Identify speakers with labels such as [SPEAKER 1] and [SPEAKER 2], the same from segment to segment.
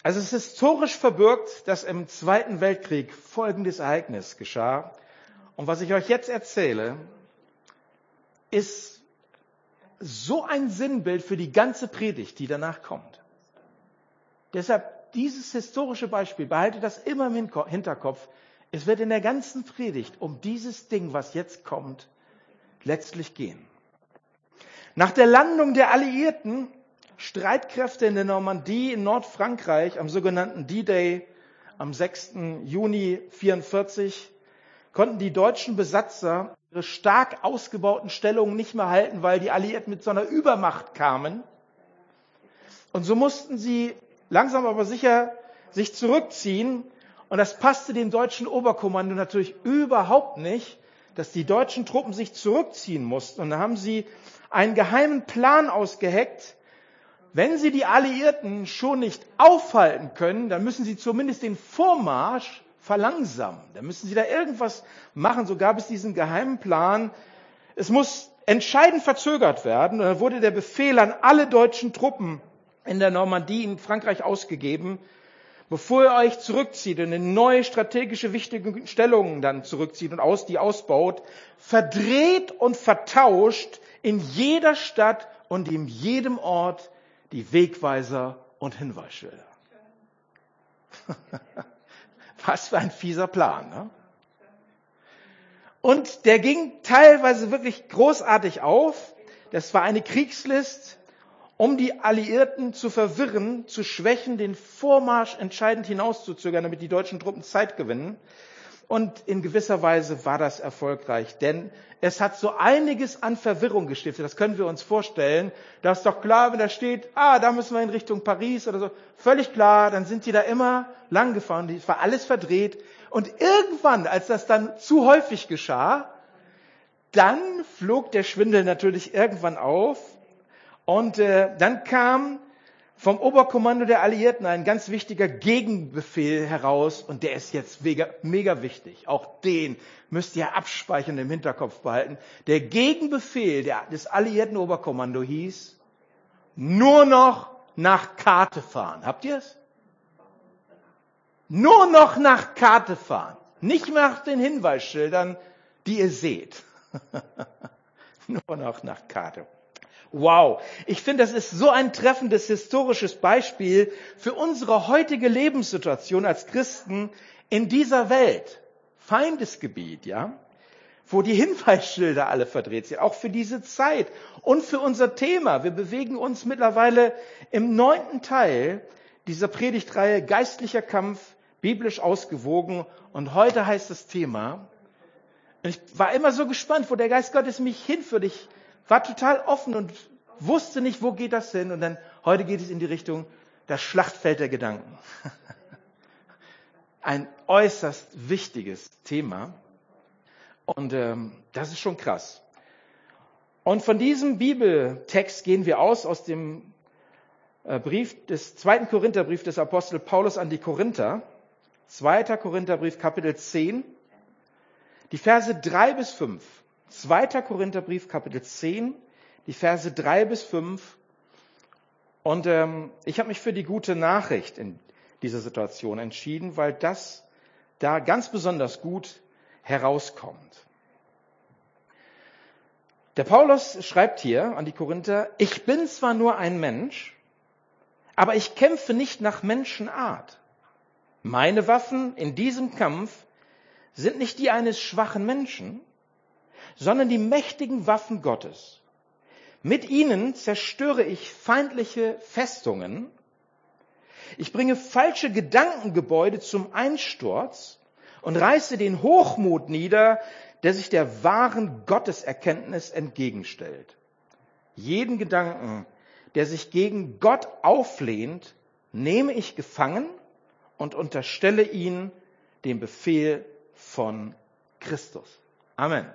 [SPEAKER 1] Also es ist historisch verbürgt, dass im Zweiten Weltkrieg folgendes Ereignis geschah. Und was ich euch jetzt erzähle, ist so ein Sinnbild für die ganze Predigt, die danach kommt. Deshalb dieses historische Beispiel, behaltet das immer im Hinterkopf. Es wird in der ganzen Predigt um dieses Ding, was jetzt kommt, letztlich gehen. Nach der Landung der alliierten Streitkräfte in der Normandie in Nordfrankreich am sogenannten D-Day am 6. Juni 1944 konnten die deutschen Besatzer ihre stark ausgebauten Stellungen nicht mehr halten, weil die Alliierten mit so einer Übermacht kamen. Und so mussten sie langsam aber sicher sich zurückziehen. Und das passte dem deutschen Oberkommando natürlich überhaupt nicht, dass die deutschen Truppen sich zurückziehen mussten. Und da haben sie einen geheimen Plan ausgeheckt. Wenn sie die Alliierten schon nicht aufhalten können, dann müssen sie zumindest den Vormarsch verlangsamen. Dann müssen sie da irgendwas machen. So gab es diesen geheimen Plan. Es muss entscheidend verzögert werden. Und dann wurde der Befehl an alle deutschen Truppen in der Normandie in Frankreich ausgegeben, bevor ihr euch zurückzieht und in neue strategische wichtige Stellungen dann zurückzieht und die ausbaut, verdreht und vertauscht in jeder Stadt und in jedem Ort die Wegweiser und Hinweisschilder. Was für ein fieser Plan, ne? Und der ging teilweise wirklich großartig auf. Das war eine Kriegslist, um die Alliierten zu verwirren, zu schwächen, den Vormarsch entscheidend hinauszuzögern, damit die deutschen Truppen Zeit gewinnen. Und in gewisser Weise war das erfolgreich, denn es hat so einiges an Verwirrung gestiftet. Das können wir uns vorstellen. Das ist doch klar, wenn da steht, da müssen wir in Richtung Paris oder so. Völlig klar, dann sind die da immer lang gefahren. Es war alles verdreht. Und irgendwann, als das dann zu häufig geschah, dann flog der Schwindel natürlich irgendwann auf. Und dann kam vom Oberkommando der Alliierten ein ganz wichtiger Gegenbefehl heraus und der ist jetzt mega wichtig. Auch den müsst ihr abspeichern, im Hinterkopf behalten. Der Gegenbefehl des Alliierten Oberkommando hieß, nur noch nach Karte fahren. Habt ihr es? Nur noch nach Karte fahren. Nicht nach den Hinweisschildern, die ihr seht. Nur noch nach Karte. Wow, ich finde, das ist so ein treffendes historisches Beispiel für unsere heutige Lebenssituation als Christen in dieser Welt. Feindesgebiet, ja, wo die Hinweisschilder alle verdreht sind, auch für diese Zeit und für unser Thema. Wir bewegen uns mittlerweile im 9. Teil dieser Predigtreihe Geistlicher Kampf, biblisch ausgewogen. Und heute heißt das Thema, und ich war immer so gespannt, wo der Geist Gottes mich hinführt. Ich war total offen und wusste nicht, wo geht das hin. Und dann heute geht es in die Richtung, das Schlachtfeld der Gedanken. Ein äußerst wichtiges Thema. Und das ist schon krass. Und von diesem Bibeltext gehen wir aus dem Brief des 2. Korintherbrief des Apostel Paulus an die Korinther. 2. Korintherbrief, Kapitel 10, die Verse 3 bis 5. 2. Korintherbrief, Kapitel 10, die Verse 3 bis 5. Und ich habe mich für die gute Nachricht in dieser Situation entschieden, weil das da ganz besonders gut herauskommt. Der Paulus schreibt hier an die Korinther, ich bin zwar nur ein Mensch, aber ich kämpfe nicht nach Menschenart. Meine Waffen in diesem Kampf sind nicht die eines schwachen Menschen, sondern die mächtigen Waffen Gottes. Mit ihnen zerstöre ich feindliche Festungen. Ich bringe falsche Gedankengebäude zum Einsturz und reiße den Hochmut nieder, der sich der wahren Gotteserkenntnis entgegenstellt. Jeden Gedanken, der sich gegen Gott auflehnt, nehme ich gefangen und unterstelle ihn dem Befehl von Christus. Amen.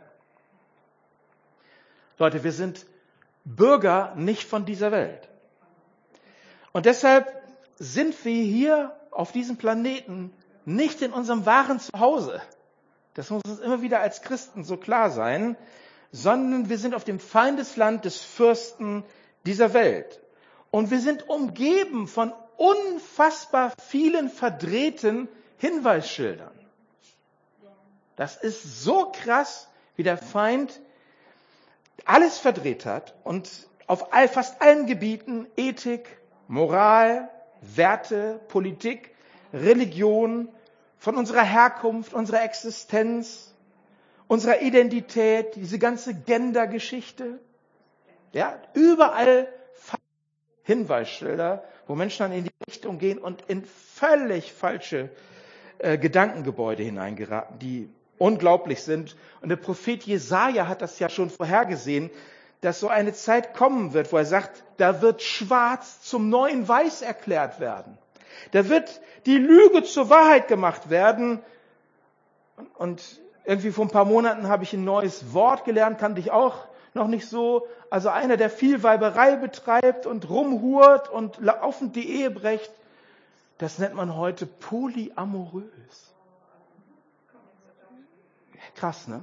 [SPEAKER 1] Leute, wir sind Bürger nicht von dieser Welt. Und deshalb sind wir hier auf diesem Planeten nicht in unserem wahren Zuhause. Das muss uns immer wieder als Christen so klar sein, sondern wir sind auf dem Feindesland des Fürsten dieser Welt. Und wir sind umgeben von unfassbar vielen verdrehten Hinweisschildern. Das ist so krass, wie der Feind alles verdreht hat und auf fast allen Gebieten, Ethik, Moral, Werte, Politik, Religion, von unserer Herkunft, unserer Existenz, unserer Identität, diese ganze Gender-Geschichte. Ja, überall Hinweisschilder, wo Menschen dann in die Richtung gehen und in völlig falsche Gedankengebäude hineingeraten, die unglaublich sind. Und der Prophet Jesaja hat das ja schon vorhergesehen, dass so eine Zeit kommen wird, wo er sagt, da wird Schwarz zum neuen Weiß erklärt werden. Da wird die Lüge zur Wahrheit gemacht werden. Und irgendwie vor ein paar Monaten habe ich ein neues Wort gelernt, kannte ich auch noch nicht so. Also einer, der viel Weiberei betreibt und rumhurt und laufend die Ehe bricht, das nennt man heute polyamorös. Krass, ne?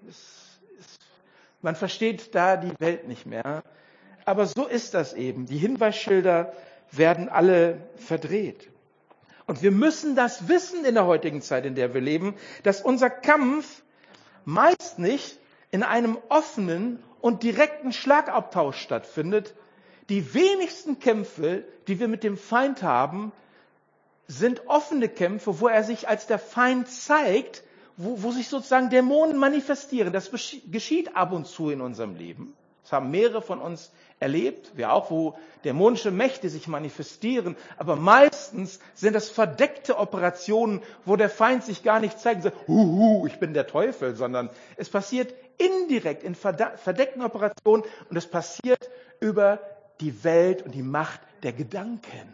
[SPEAKER 1] Man versteht da die Welt nicht mehr. Aber so ist das eben. Die Hinweisschilder werden alle verdreht. Und wir müssen das wissen in der heutigen Zeit, in der wir leben, dass unser Kampf meist nicht in einem offenen und direkten Schlagabtausch stattfindet. Die wenigsten Kämpfe, die wir mit dem Feind haben, sind offene Kämpfe, wo er sich als der Feind zeigt, wo sich sozusagen Dämonen manifestieren. Das geschieht ab und zu in unserem Leben. Das haben mehrere von uns erlebt, wir auch, wo dämonische Mächte sich manifestieren. Aber meistens sind das verdeckte Operationen, wo der Feind sich gar nicht zeigt und sagt, ich bin der Teufel, sondern es passiert indirekt in verdeckten Operationen und es passiert über die Welt und die Macht der Gedanken.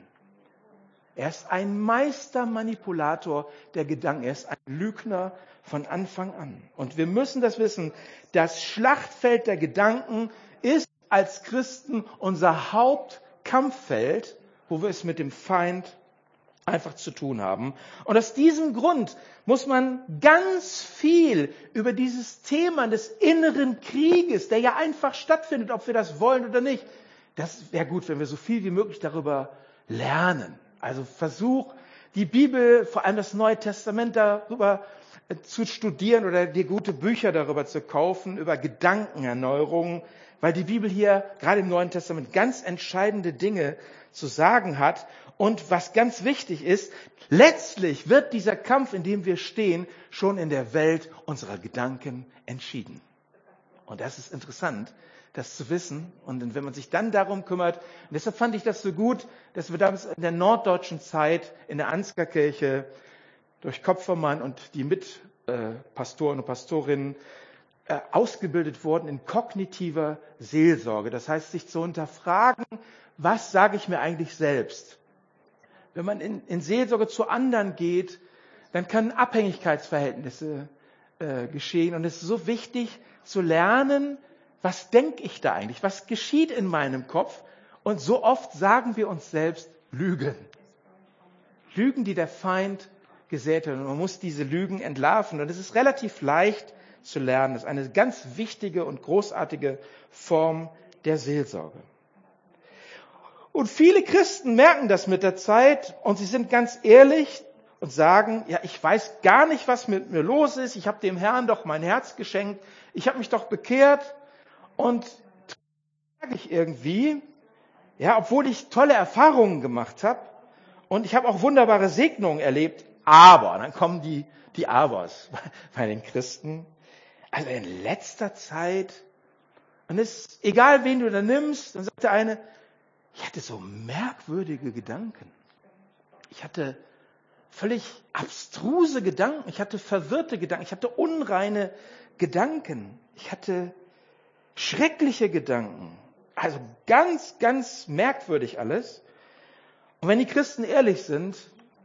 [SPEAKER 1] Er ist ein Meistermanipulator der Gedanken. Er ist ein Lügner von Anfang an. Und wir müssen das wissen. Das Schlachtfeld der Gedanken ist als Christen unser Hauptkampffeld, wo wir es mit dem Feind einfach zu tun haben. Und aus diesem Grund muss man ganz viel über dieses Thema des inneren Krieges, der ja einfach stattfindet, ob wir das wollen oder nicht. Das wäre gut, wenn wir so viel wie möglich darüber lernen. Also versuch, die Bibel, vor allem das Neue Testament darüber zu studieren oder dir gute Bücher darüber zu kaufen, über Gedankenerneuerung, weil die Bibel hier gerade im Neuen Testament ganz entscheidende Dinge zu sagen hat. Und was ganz wichtig ist, letztlich wird dieser Kampf, in dem wir stehen, schon in der Welt unserer Gedanken entschieden. Und das ist interessant, das zu wissen. Und wenn man sich dann darum kümmert, und deshalb fand ich das so gut, dass wir damals in der norddeutschen Zeit in der Ansgar-Kirche durch Kopfermann und die Mitpastoren und Pastorinnen ausgebildet wurden in kognitiver Seelsorge. Das heißt, sich zu hinterfragen, was sage ich mir eigentlich selbst? Wenn man in Seelsorge zu anderen geht, dann können Abhängigkeitsverhältnisse geschehen. Und es ist so wichtig zu lernen, was denke ich da eigentlich? Was geschieht in meinem Kopf? Und so oft sagen wir uns selbst Lügen. Lügen, die der Feind gesät hat. Und man muss diese Lügen entlarven. Und es ist relativ leicht zu lernen. Das ist eine ganz wichtige und großartige Form der Seelsorge. Und viele Christen merken das mit der Zeit und sie sind ganz ehrlich und sagen, ja, ich weiß gar nicht, was mit mir los ist. Ich habe dem Herrn doch mein Herz geschenkt. Ich habe mich doch bekehrt. Und sage ich irgendwie, ja, obwohl ich tolle Erfahrungen gemacht habe und ich habe auch wunderbare Segnungen erlebt, aber, dann kommen die Abers bei den Christen. Also in letzter Zeit, und es ist egal, wen du da nimmst, dann sagt der eine, ich hatte so merkwürdige Gedanken. Ich hatte völlig abstruse Gedanken. Ich hatte verwirrte Gedanken. Ich hatte unreine Gedanken. Ich hatte schreckliche Gedanken. Also ganz, ganz merkwürdig alles. Und wenn die Christen ehrlich sind,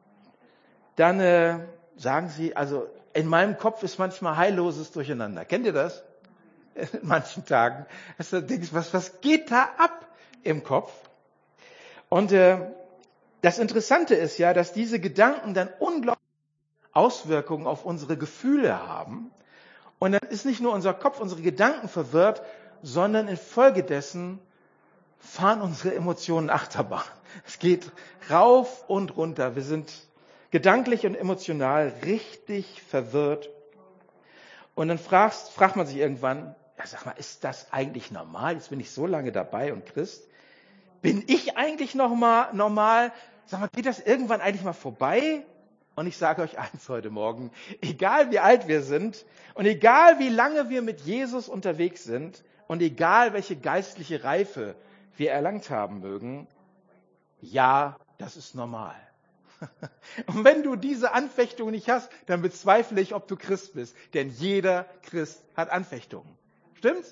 [SPEAKER 1] dann sagen sie, also in meinem Kopf ist manchmal heilloses Durcheinander. Kennt ihr das? In manchen Tagen. Du denkst, was geht da ab im Kopf? Und das Interessante ist ja, dass diese Gedanken dann unglaubliche Auswirkungen auf unsere Gefühle haben. Und dann ist nicht nur unser Kopf, unsere Gedanken verwirrt, sondern infolgedessen fahren unsere Emotionen Achterbahn. Es geht rauf und runter. Wir sind gedanklich und emotional richtig verwirrt. Und dann fragt man sich irgendwann, ja, sag mal, ist das eigentlich normal? Jetzt bin ich so lange dabei und Christ. Bin ich eigentlich noch mal normal? Sag mal, geht das irgendwann eigentlich mal vorbei? Und ich sage euch eins heute Morgen, egal wie alt wir sind und egal wie lange wir mit Jesus unterwegs sind und egal welche geistliche Reife wir erlangt haben mögen, ja, das ist normal. Und wenn du diese Anfechtung nicht hast, dann bezweifle ich, ob du Christ bist. Denn jeder Christ hat Anfechtungen. Stimmt's?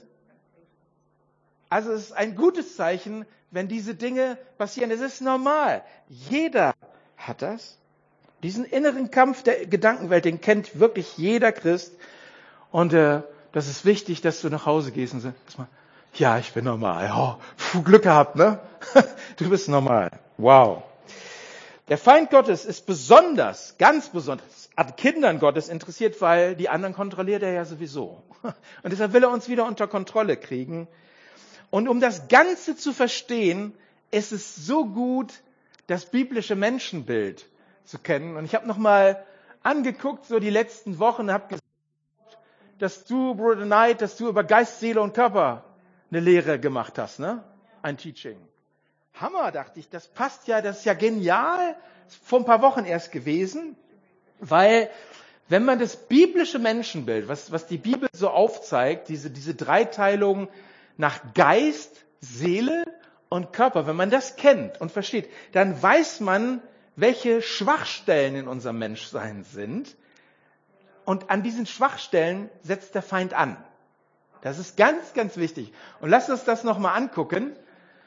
[SPEAKER 1] Also es ist ein gutes Zeichen, wenn diese Dinge passieren. Es ist normal. Jeder hat das. Diesen inneren Kampf der Gedankenwelt, den kennt wirklich jeder Christ. Und das ist wichtig, dass du nach Hause gehst und sagst, ja, ich bin normal. Oh, Glück gehabt, ne? Du bist normal. Wow. Der Feind Gottes ist besonders, ganz besonders an Kindern Gottes interessiert, weil die anderen kontrolliert er ja sowieso. Und deshalb will er uns wieder unter Kontrolle kriegen. Und um das Ganze zu verstehen, ist es so gut, das biblische Menschenbild zu kennen. Und ich habe nochmal angeguckt, so die letzten Wochen, und habe gesagt, dass du, Bruder Knight, dass du über Geist, Seele und Körper eine Lehre gemacht hast, ne? Ein Teaching. Hammer, dachte ich, das passt ja, das ist ja genial. Vor ein paar Wochen erst gewesen, weil wenn man das biblische Menschenbild, was die Bibel so aufzeigt, diese Dreiteilung nach Geist, Seele und Körper, wenn man das kennt und versteht, dann weiß man, welche Schwachstellen in unserem Menschsein sind. Und an diesen Schwachstellen setzt der Feind an. Das ist ganz, ganz wichtig. Und lasst uns das nochmal angucken.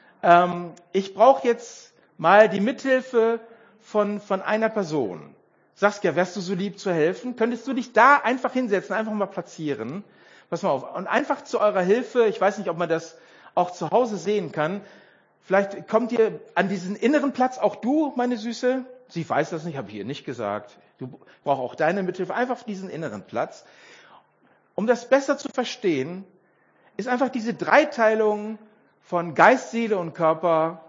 [SPEAKER 1] Ich brauche jetzt mal die Mithilfe von einer Person. Saskia, wärst du so lieb zu helfen? Könntest du dich da einfach hinsetzen, einfach mal platzieren? Pass mal auf. Und einfach zu eurer Hilfe, ich weiß nicht, ob man das auch zu Hause sehen kann, vielleicht kommt ihr an diesen inneren Platz, auch du, meine Süße. Sie weiß das nicht, habe ich ihr nicht gesagt. Du brauchst auch deine Mithilfe, einfach auf diesen inneren Platz. Um das besser zu verstehen, ist einfach diese Dreiteilung von Geist, Seele und Körper.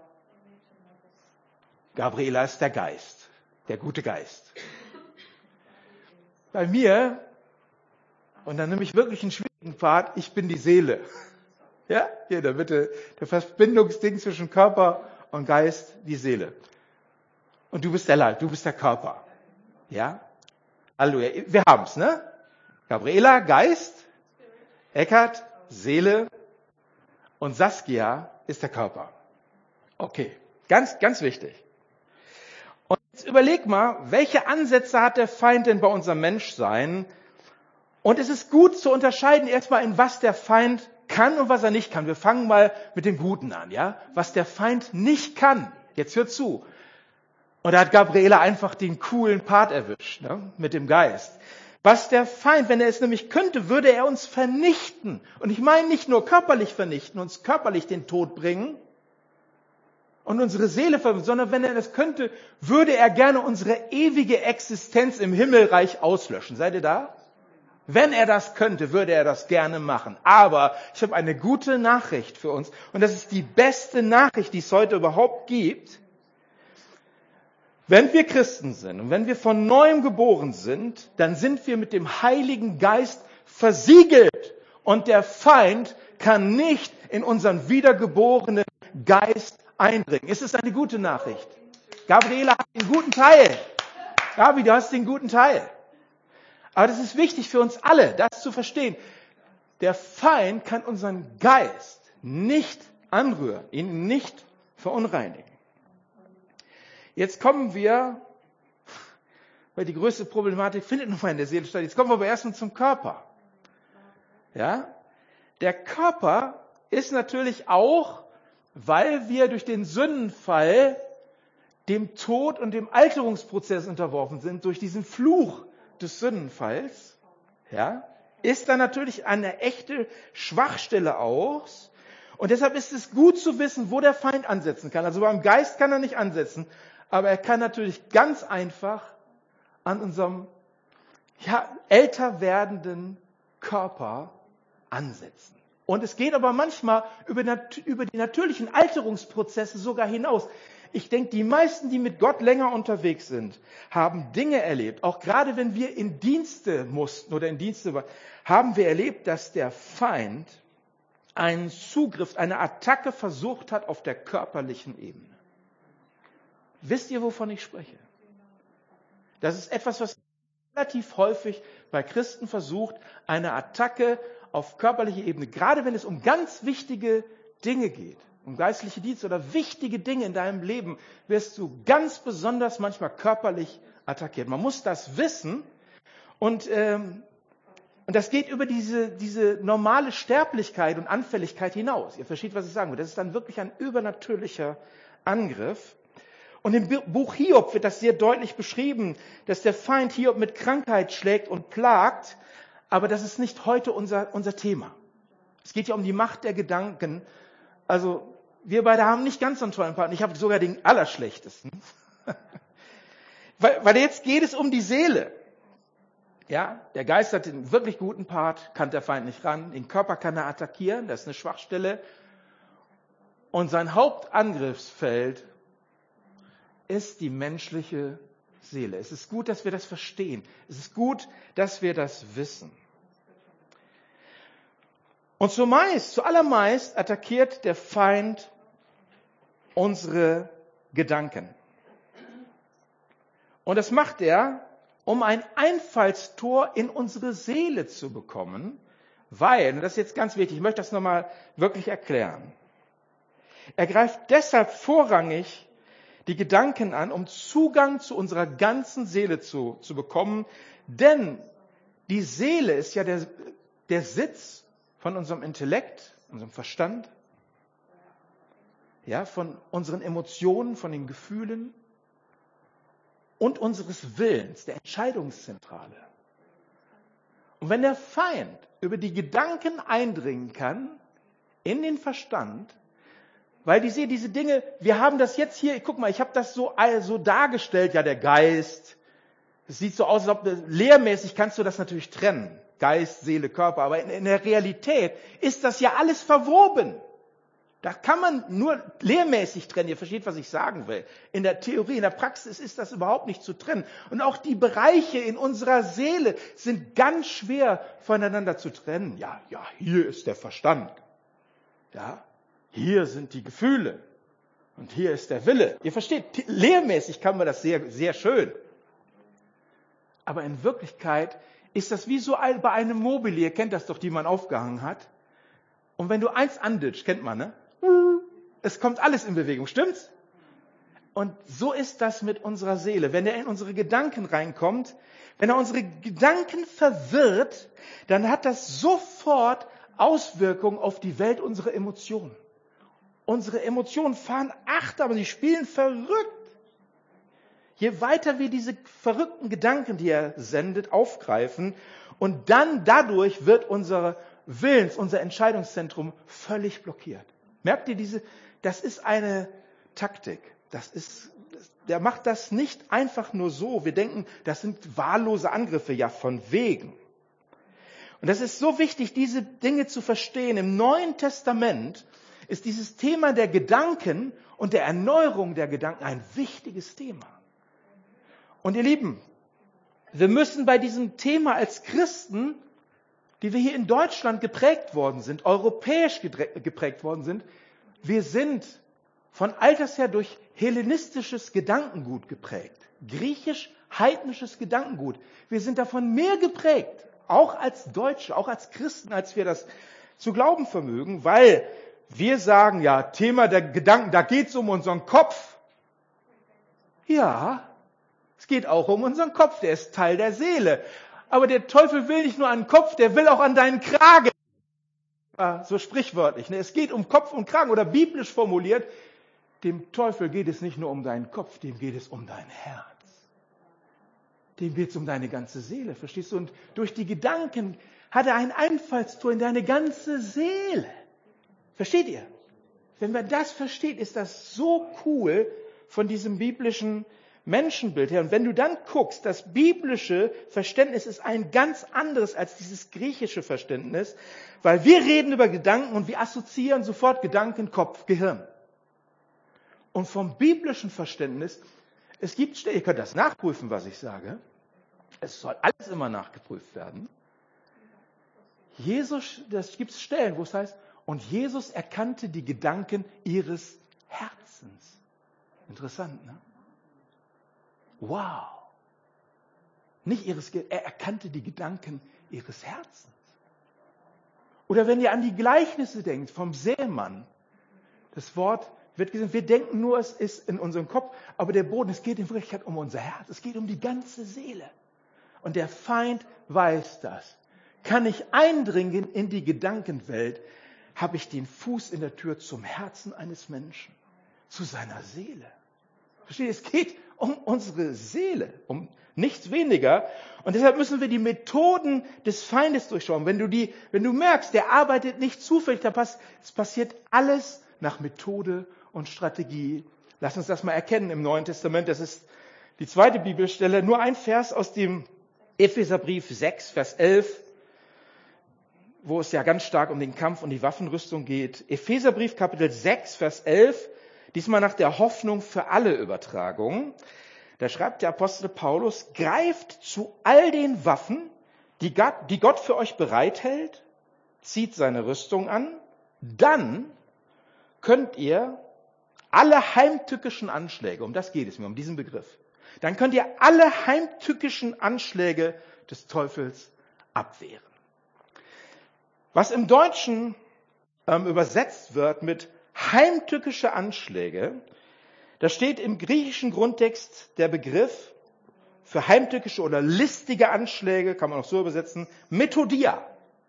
[SPEAKER 1] Gabriela ist der Geist, der gute Geist. Bei mir, und dann nehme ich wirklich einen schwierigen Pfad, ich bin die Seele. Ja, hier in der Mitte, der Verbindungsding zwischen Körper und Geist, die Seele. Und du bist der Leib, du bist der Körper. Ja? Halleluja, wir haben's, ne? Gabriela, Geist, Eckhard, Seele und Saskia ist der Körper. Okay, ganz, ganz wichtig. Und jetzt überleg mal, welche Ansätze hat der Feind denn bei unserem Menschsein? Und es ist gut zu unterscheiden erstmal, in was der Feind kann und was er nicht kann. Wir fangen mal mit dem Guten an, ja? Was der Feind nicht kann. Jetzt hört zu. Und da hat Gabriela einfach den coolen Part erwischt, ne? Mit dem Geist. Was der Feind, wenn er es nämlich könnte, würde er uns vernichten. Und ich meine nicht nur körperlich vernichten, uns körperlich den Tod bringen und unsere Seele vernichten, sondern wenn er das könnte, würde er gerne unsere ewige Existenz im Himmelreich auslöschen. Seid ihr da? Wenn er das könnte, würde er das gerne machen. Aber ich habe eine gute Nachricht für uns. Und das ist die beste Nachricht, die es heute überhaupt gibt. Wenn wir Christen sind und wenn wir von Neuem geboren sind, dann sind wir mit dem Heiligen Geist versiegelt. Und der Feind kann nicht in unseren wiedergeborenen Geist eindringen. Ist es eine gute Nachricht? Gabriela hat den guten Teil. Gabi, du hast den guten Teil. Aber das ist wichtig für uns alle, das zu verstehen. Der Feind kann unseren Geist nicht anrühren, ihn nicht verunreinigen. Jetzt kommen wir, weil die größte Problematik findet nochmal in der Seele statt, jetzt kommen wir aber erstmal zum Körper. Ja? Der Körper ist natürlich auch, weil wir durch den Sündenfall dem Tod und dem Alterungsprozess unterworfen sind, durch diesen Fluch des Sündenfalls, ja, ist da natürlich eine echte Schwachstelle aus. Und deshalb ist es gut zu wissen, wo der Feind ansetzen kann. Also beim Geist kann er nicht ansetzen, aber er kann natürlich ganz einfach an unserem älter werdenden Körper ansetzen. Und es geht aber manchmal über die natürlichen Alterungsprozesse sogar hinaus. Ich denke, die meisten, die mit Gott länger unterwegs sind, haben Dinge erlebt. Auch gerade wenn wir in Dienste mussten oder in Dienste waren, haben wir erlebt, dass der Feind einen Zugriff, eine Attacke versucht hat auf der körperlichen Ebene. Wisst ihr, wovon ich spreche? Das ist etwas, was relativ häufig bei Christen versucht, eine Attacke auf körperliche Ebene, gerade wenn es um ganz wichtige Dinge geht, um geistliche Dienste oder wichtige Dinge in deinem Leben, wirst du ganz besonders manchmal körperlich attackiert. Man muss das wissen und das geht über diese normale Sterblichkeit und Anfälligkeit hinaus. Ihr versteht, was ich sagen will. Das ist dann wirklich ein übernatürlicher Angriff. Und im Buch Hiob wird das sehr deutlich beschrieben, dass der Feind Hiob mit Krankheit schlägt und plagt. Aber das ist nicht heute unser Thema. Es geht ja um die Macht der Gedanken. Also wir beide haben nicht ganz so einen tollen Partner. Ich habe sogar den allerschlechtesten. weil jetzt geht es um die Seele. Ja, der Geist hat den wirklich guten Part, kann der Feind nicht ran. Den Körper kann er attackieren, das ist eine Schwachstelle. Und sein Hauptangriffsfeld ist die menschliche Seele. Es ist gut, dass wir das verstehen. Es ist gut, dass wir das wissen. Und zuallermeist attackiert der Feind unsere Gedanken. Und das macht er, um ein Einfallstor in unsere Seele zu bekommen, weil, und das ist jetzt ganz wichtig, ich möchte das nochmal wirklich erklären, er greift deshalb vorrangig die Gedanken an, um Zugang zu unserer ganzen Seele zu bekommen, denn die Seele ist ja der Sitz von unserem Intellekt, unserem Verstand, ja, von unseren Emotionen, von den Gefühlen und unseres Willens, der Entscheidungszentrale. Und wenn der Feind über die Gedanken eindringen kann, in den Verstand, weil diese Dinge, wir haben das jetzt hier, guck mal, ich habe das so dargestellt, ja, der Geist, es sieht so aus, als ob, lehrmäßig kannst du das natürlich trennen, Geist, Seele, Körper, aber in der Realität ist das ja alles verwoben. Da kann man nur lehrmäßig trennen, ihr versteht, was ich sagen will. In der Theorie, in der Praxis ist das überhaupt nicht zu trennen. Und auch die Bereiche in unserer Seele sind ganz schwer voneinander zu trennen. Ja, hier ist der Verstand. Ja, hier sind die Gefühle. Und hier ist der Wille. Ihr versteht, lehrmäßig kann man das sehr, sehr schön. Aber in Wirklichkeit ist das wie so bei einem Mobile, ihr kennt das doch, die man aufgehangen hat. Und wenn du eins anditscht, kennt man, ne? Es kommt alles in Bewegung, stimmt's? Und so ist das mit unserer Seele. Wenn er in unsere Gedanken reinkommt, wenn er unsere Gedanken verwirrt, dann hat das sofort Auswirkungen auf die Welt unserer Emotionen. Unsere Emotionen fahren Achterbahn, sie spielen verrückt. Je weiter wir diese verrückten Gedanken, die er sendet, aufgreifen und dann dadurch wird unser Entscheidungszentrum völlig blockiert. Merkt ihr das ist eine Taktik. Der macht das nicht einfach nur so. Wir denken, das sind wahllose Angriffe, ja von wegen. Und das ist so wichtig, diese Dinge zu verstehen. Im Neuen Testament ist dieses Thema der Gedanken und der Erneuerung der Gedanken ein wichtiges Thema. Und ihr Lieben, wir müssen bei diesem Thema als Christen, die wir hier in Deutschland geprägt worden sind, europäisch geprägt worden sind, wir sind von alters her durch hellenistisches Gedankengut geprägt. Griechisch-heidnisches Gedankengut. Wir sind davon mehr geprägt, auch als Deutsche, auch als Christen, als wir das zu glauben vermögen, weil wir sagen, ja, Thema der Gedanken, da geht es um unseren Kopf. Ja, es geht auch um unseren Kopf, der ist Teil der Seele. Aber der Teufel will nicht nur an den Kopf, der will auch an deinen Kragen. So sprichwörtlich. Ne? Es geht um Kopf und Kragen oder biblisch formuliert, dem Teufel geht es nicht nur um deinen Kopf, dem geht es um dein Herz. Dem geht es um deine ganze Seele, verstehst du? Und durch die Gedanken hat er ein Einfallstor in deine ganze Seele. Versteht ihr? Wenn man das versteht, ist das so cool von diesem biblischen Menschenbild her. Und wenn du dann guckst, das biblische Verständnis ist ein ganz anderes als dieses griechische Verständnis, weil wir reden über Gedanken und wir assoziieren sofort Gedanken, Kopf, Gehirn. Und vom biblischen Verständnis, es gibt Stellen, ihr könnt das nachprüfen, was ich sage. Es soll alles immer nachgeprüft werden. Das gibt Stellen, wo es heißt, und Jesus erkannte die Gedanken ihres Herzens. Interessant, ne? Wow. Nicht er erkannte die Gedanken ihres Herzens. Oder wenn ihr an die Gleichnisse denkt vom Sämann, das Wort wird gesagt, wir denken nur, es ist in unserem Kopf, aber der Boden, es geht in Wirklichkeit um unser Herz, es geht um die ganze Seele. Und der Feind weiß das. Kann ich eindringen in die Gedankenwelt, habe ich den Fuß in der Tür zum Herzen eines Menschen, zu seiner Seele. Versteht ihr? Es geht um unsere Seele, um nichts weniger. Und deshalb müssen wir die Methoden des Feindes durchschauen. Wenn du merkst, der arbeitet nicht zufällig, es passiert alles nach Methode und Strategie. Lass uns das mal erkennen im Neuen Testament. Das ist die zweite Bibelstelle. Nur ein Vers aus dem Epheserbrief 6, Vers 11, wo es ja ganz stark um den Kampf und die Waffenrüstung geht. Epheserbrief Kapitel 6, Vers 11, diesmal nach der Hoffnung für alle Übertragung. Da schreibt der Apostel Paulus, greift zu all den Waffen, die Gott für euch bereithält, zieht seine Rüstung an, dann könnt ihr alle heimtückischen Anschläge, um das geht es mir, um diesen Begriff, dann könnt ihr alle heimtückischen Anschläge des Teufels abwehren. Was im Deutschen übersetzt wird mit heimtückische Anschläge, da steht im griechischen Grundtext der Begriff für heimtückische oder listige Anschläge, kann man auch so übersetzen, Methodia.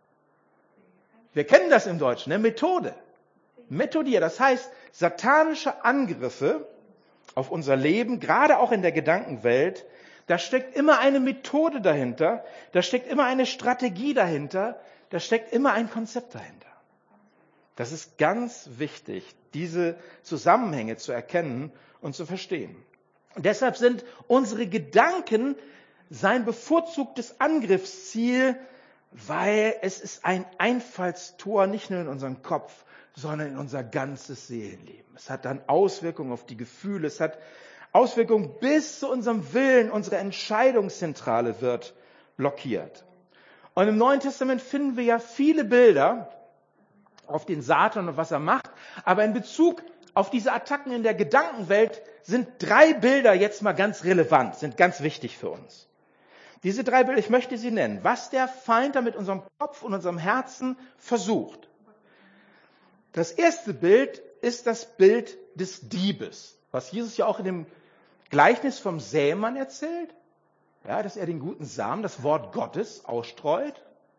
[SPEAKER 1] Wir kennen das im Deutschen, ne? Methode. Methodia, das heißt satanische Angriffe auf unser Leben, gerade auch in der Gedankenwelt, da steckt immer eine Methode dahinter, da steckt immer eine Strategie dahinter, da steckt immer ein Konzept dahinter. Das ist ganz wichtig, diese Zusammenhänge zu erkennen und zu verstehen. Und deshalb sind unsere Gedanken sein bevorzugtes Angriffsziel, weil es ist ein Einfallstor nicht nur in unseren Kopf, sondern in unser ganzes Seelenleben. Es hat dann Auswirkungen auf die Gefühle, es hat Auswirkungen bis zu unserem Willen, unsere Entscheidungszentrale wird blockiert. Und im Neuen Testament finden wir ja viele Bilder auf den Satan und was er macht. Aber in Bezug auf diese Attacken in der Gedankenwelt sind 3 Bilder jetzt mal ganz relevant, sind ganz wichtig für uns. Diese 3 Bilder, ich möchte sie nennen. Was der Feind da mit unserem Kopf und unserem Herzen versucht. Das erste Bild ist das Bild des Diebes, was Jesus ja auch in dem Gleichnis vom Sämann erzählt. Ja, dass er den guten Samen, das Wort Gottes, ausstreut.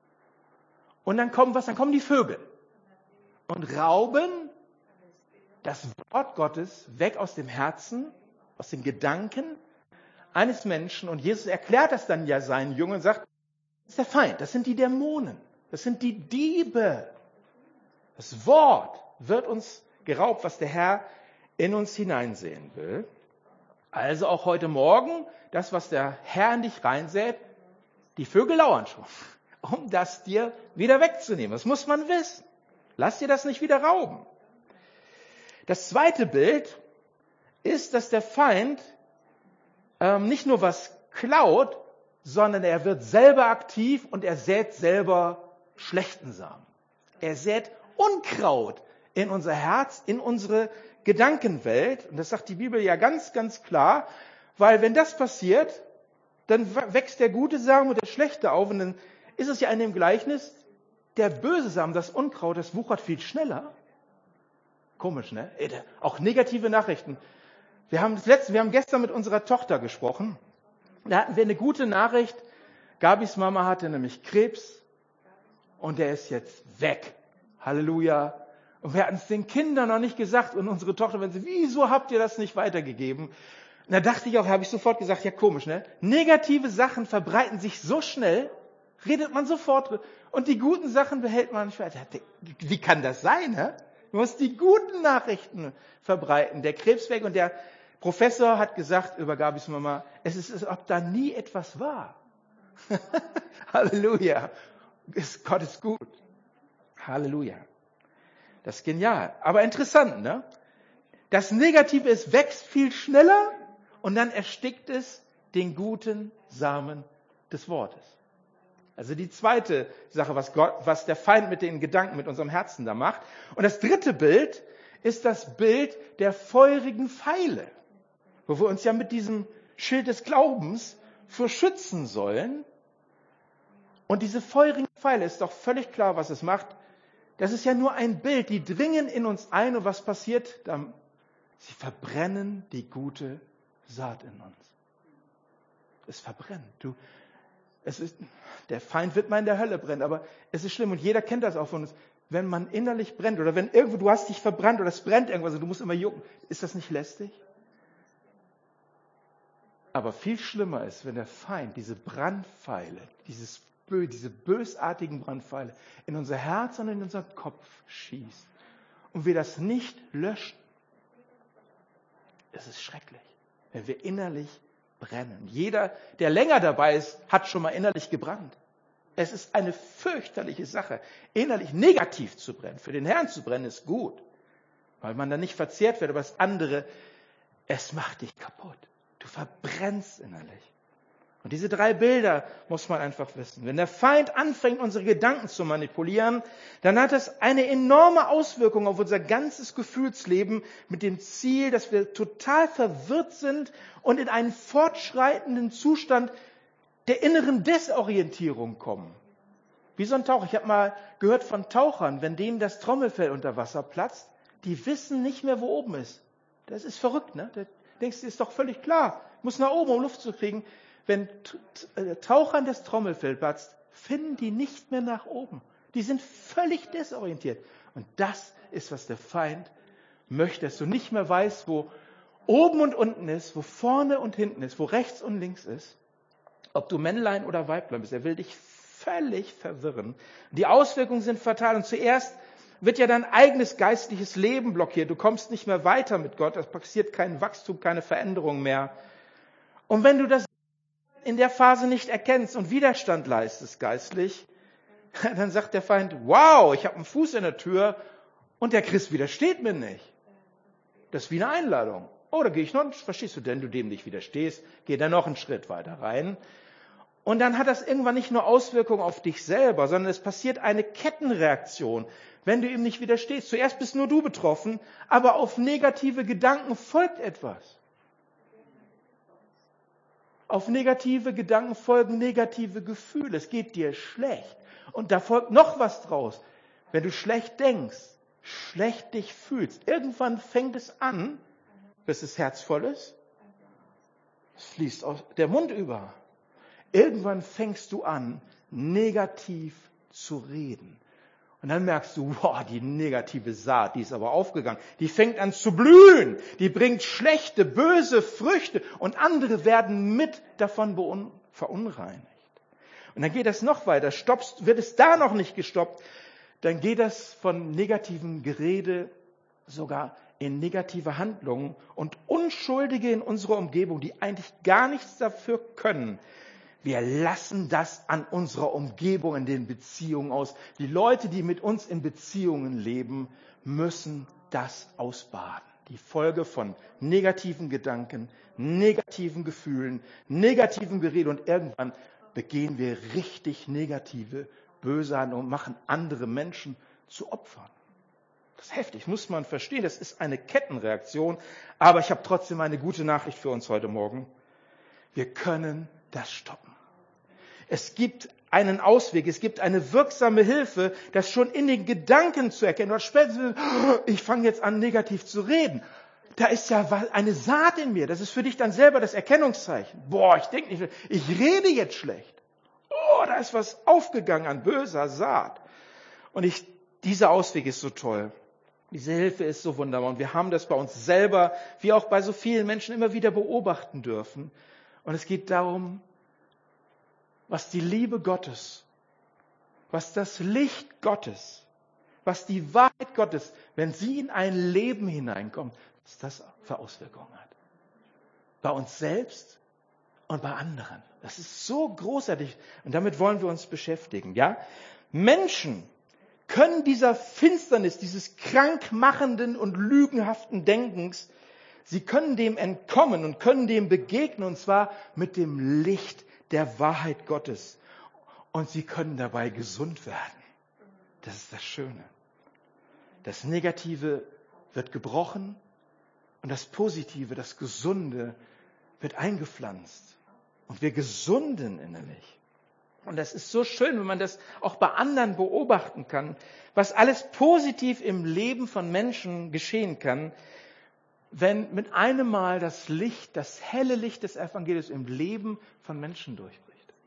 [SPEAKER 1] Und dann kommen die Vögel und rauben das Wort Gottes weg aus dem Herzen, aus den Gedanken eines Menschen. Und Jesus erklärt das dann ja seinen Jüngern und sagt, das ist der Feind, das sind die Dämonen, das sind die Diebe. Das Wort wird uns geraubt, was der Herr in uns hineinsehen will. Also auch heute Morgen, das, was der Herr in dich reinsät, die Vögel lauern schon, um das dir wieder wegzunehmen. Das muss man wissen. Lass dir das nicht wieder rauben. Das zweite Bild ist, dass der Feind nicht nur was klaut, sondern er wird selber aktiv und er sät selber schlechten Samen. Er sät Unkraut in unser Herz, in unsere Gedankenwelt. Und das sagt die Bibel ja ganz, ganz klar, weil wenn das passiert, dann wächst der gute Samen und der schlechte auf. Und dann ist es ja in dem Gleichnis, der böse Samen, das Unkraut, das wuchert viel schneller. Komisch, ne? Auch negative Nachrichten. Wir haben gestern mit unserer Tochter gesprochen. Da hatten wir eine gute Nachricht. Gabis Mama hatte nämlich Krebs und der ist jetzt weg. Halleluja. Und wir hatten es den Kindern noch nicht gesagt. Und unsere Tochter, wieso habt ihr das nicht weitergegeben? Und da dachte ich auch, habe ich sofort gesagt, ja komisch, ne? Negative Sachen verbreiten sich so schnell, redet man sofort. Und die guten Sachen behält man nicht weiter. Wie kann das sein, ne? Du musst die guten Nachrichten verbreiten. Der Krebs weg und der Professor hat gesagt über Gabis Mama, es ist, als ob da nie etwas war. Halleluja. Gott ist gut. Halleluja. Das ist genial. Aber interessant, ne? Das Negative, es wächst viel schneller und dann erstickt es den guten Samen des Wortes. Also die zweite Sache, was der Feind mit den Gedanken, mit unserem Herzen da macht. Und das dritte Bild ist das Bild der feurigen Pfeile, wo wir uns ja mit diesem Schild des Glaubens für schützen sollen. Und diese feurigen Pfeile, ist doch völlig klar, was es macht. Das ist ja nur ein Bild, die dringen in uns ein und was passiert? Sie verbrennen die gute Saat in uns. Es verbrennt. Der Feind wird mal in der Hölle brennen, aber es ist schlimm und jeder kennt das auch von uns. Wenn man innerlich brennt oder wenn irgendwo, du hast dich verbrannt oder es brennt irgendwas und du musst immer jucken, ist das nicht lästig? Aber viel schlimmer ist, wenn der Feind diese Brandpfeile, diese bösartigen Brandpfeile in unser Herz und in unseren Kopf schießt und wir das nicht löschen. Es ist schrecklich, wenn wir innerlich brennen. Jeder, der länger dabei ist, hat schon mal innerlich gebrannt. Es ist eine fürchterliche Sache, innerlich negativ zu brennen. Für den Herrn zu brennen ist gut, weil man dann nicht verzehrt wird. Aber das andere, es macht dich kaputt. Du verbrennst innerlich. Und diese 3 Bilder muss man einfach wissen. Wenn der Feind anfängt, unsere Gedanken zu manipulieren, dann hat das eine enorme Auswirkung auf unser ganzes Gefühlsleben mit dem Ziel, dass wir total verwirrt sind und in einen fortschreitenden Zustand der inneren Desorientierung kommen. Wie so ein Taucher. Ich habe mal gehört von Tauchern, wenn denen das Trommelfell unter Wasser platzt, die wissen nicht mehr, wo oben ist. Das ist verrückt, ne? Da denkst du, ist doch völlig klar. Muss nach oben, um Luft zu kriegen. Wenn Tauchern das Trommelfell platzt, finden die nicht mehr nach oben. Die sind völlig desorientiert. Und das ist, was der Feind möchte, dass du nicht mehr weißt, wo oben und unten ist, wo vorne und hinten ist, wo rechts und links ist. Ob du Männlein oder Weiblein bist, er will dich völlig verwirren. Die Auswirkungen sind fatal. Und zuerst wird ja dein eigenes geistliches Leben blockiert. Du kommst nicht mehr weiter mit Gott. Es passiert kein Wachstum, keine Veränderung mehr. Und wenn du das in der Phase nicht erkennst und Widerstand leistest geistlich, dann sagt der Feind, wow, ich habe einen Fuß in der Tür und der Christ widersteht mir nicht. Das ist wie eine Einladung. Oh, da gehe ich noch, verstehst du denn, du dem nicht widerstehst, geh da noch einen Schritt weiter rein. Und dann hat das irgendwann nicht nur Auswirkungen auf dich selber, sondern es passiert eine Kettenreaktion, wenn du ihm nicht widerstehst. Zuerst bist nur du betroffen, aber auf negative Gedanken folgt etwas. Auf negative Gedanken folgen negative Gefühle. Es geht dir schlecht. Und da folgt noch was draus. Wenn du schlecht denkst, schlecht dich fühlst, irgendwann fängt es an, bis das Herz voll ist. Es fließt aus der Mund über. Irgendwann fängst du an, negativ zu reden. Und dann merkst du, wow, die negative Saat, die ist aber aufgegangen. Die fängt an zu blühen. Die bringt schlechte, böse Früchte. Und andere werden mit davon verunreinigt. Und dann geht das noch weiter. Wird es da noch nicht gestoppt, dann geht das von negativem Gerede sogar in negative Handlungen. Und Unschuldige in unserer Umgebung, die eigentlich gar nichts dafür können, wir lassen das an unserer Umgebung, in den Beziehungen aus. Die Leute, die mit uns in Beziehungen leben, müssen das ausbaden. Die Folge von negativen Gedanken, negativen Gefühlen, negativem Gerede und irgendwann begehen wir richtig negative, böse Handlungen und machen andere Menschen zu Opfern. Das ist heftig, muss man verstehen. Das ist eine Kettenreaktion. Aber ich habe trotzdem eine gute Nachricht für uns heute Morgen. Wir können das stoppen. Es gibt einen Ausweg, es gibt eine wirksame Hilfe, das schon in den Gedanken zu erkennen. Oder spätestens, ich fange jetzt an, negativ zu reden. Da ist ja eine Saat in mir. Das ist für dich dann selber das Erkennungszeichen. Boah, ich denke nicht, ich rede jetzt schlecht. Oh, da ist was aufgegangen an böser Saat. Und dieser Ausweg ist so toll. Diese Hilfe ist so wunderbar. Und wir haben das bei uns selber, wie auch bei so vielen Menschen, immer wieder beobachten dürfen. Und es geht darum, was die Liebe Gottes, was das Licht Gottes, was die Wahrheit Gottes, wenn sie in ein Leben hineinkommt, was das für Auswirkungen hat. Bei uns selbst und bei anderen. Das ist so großartig. Und damit wollen wir uns beschäftigen. Ja? Menschen, können dieser Finsternis, dieses krankmachenden und lügenhaften Denkens, sie können dem entkommen und können dem begegnen, und zwar mit dem Licht der Wahrheit Gottes. Und sie können dabei gesund werden. Das ist das Schöne. Das Negative wird gebrochen und das Positive, das Gesunde wird eingepflanzt. Und wir gesunden innerlich. Und das ist so schön, wenn man das auch bei anderen beobachten kann, was alles positiv im Leben von Menschen geschehen kann, wenn mit einem Mal das Licht, das helle Licht des Evangeliums im Leben von Menschen durchbricht.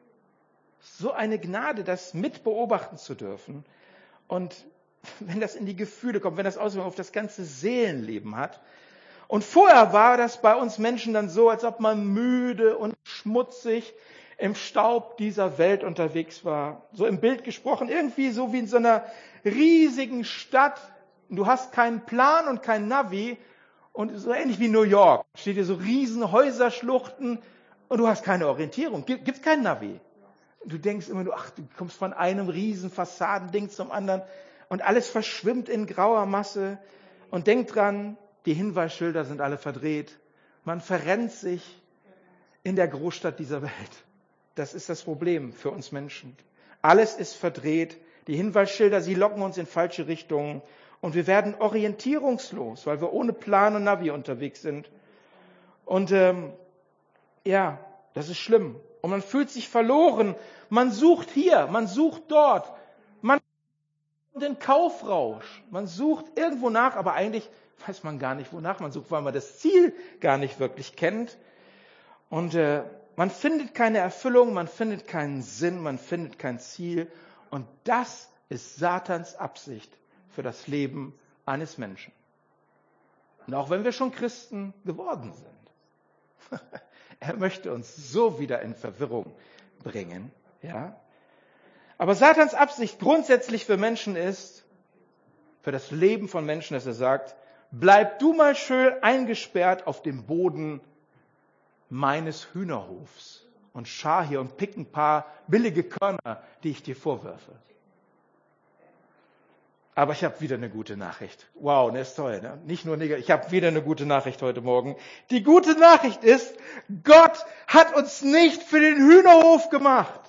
[SPEAKER 1] So eine Gnade, das mit beobachten zu dürfen. Und wenn das in die Gefühle kommt, wenn das Auswirkungen auf das ganze Seelenleben hat. Und vorher war das bei uns Menschen dann so, als ob man müde und schmutzig im Staub dieser Welt unterwegs war. So im Bild gesprochen, irgendwie so wie in so einer riesigen Stadt. Du hast keinen Plan und kein Navi. Und so ähnlich wie New York. Steht hier so riesen Häuserschluchten und du hast keine Orientierung. Gibt's kein Navi. Du denkst immer nur, ach, du kommst von einem riesen Fassadending zum anderen und alles verschwimmt in grauer Masse. Und denk dran, die Hinweisschilder sind alle verdreht. Man verrennt sich in der Großstadt dieser Welt. Das ist das Problem für uns Menschen. Alles ist verdreht. Die Hinweisschilder, sie locken uns in falsche Richtungen. Und wir werden orientierungslos, weil wir ohne Plan und Navi unterwegs sind. Und ja, das ist schlimm. Und man fühlt sich verloren. Man sucht hier, man sucht dort. Man sucht den Kaufrausch. Man sucht irgendwo nach, aber eigentlich weiß man gar nicht, wonach man sucht, weil man das Ziel gar nicht wirklich kennt. Und man findet keine Erfüllung, man findet keinen Sinn, man findet kein Ziel. Und das ist Satans Absicht für das Leben eines Menschen. Und auch wenn wir schon Christen geworden sind. Er möchte uns so wieder in Verwirrung bringen. Ja? Aber Satans Absicht grundsätzlich für Menschen ist, für das Leben von Menschen, dass er sagt, bleib du mal schön eingesperrt auf dem Boden meines Hühnerhofs und schar hier und pick ein paar billige Körner, die ich dir vorwerfe. Aber ich habe wieder eine gute Nachricht. Wow, das ist toll. Ne? Nicht nur negativ, ich habe wieder eine gute Nachricht heute Morgen. Die gute Nachricht ist, Gott hat uns nicht für den Hühnerhof gemacht.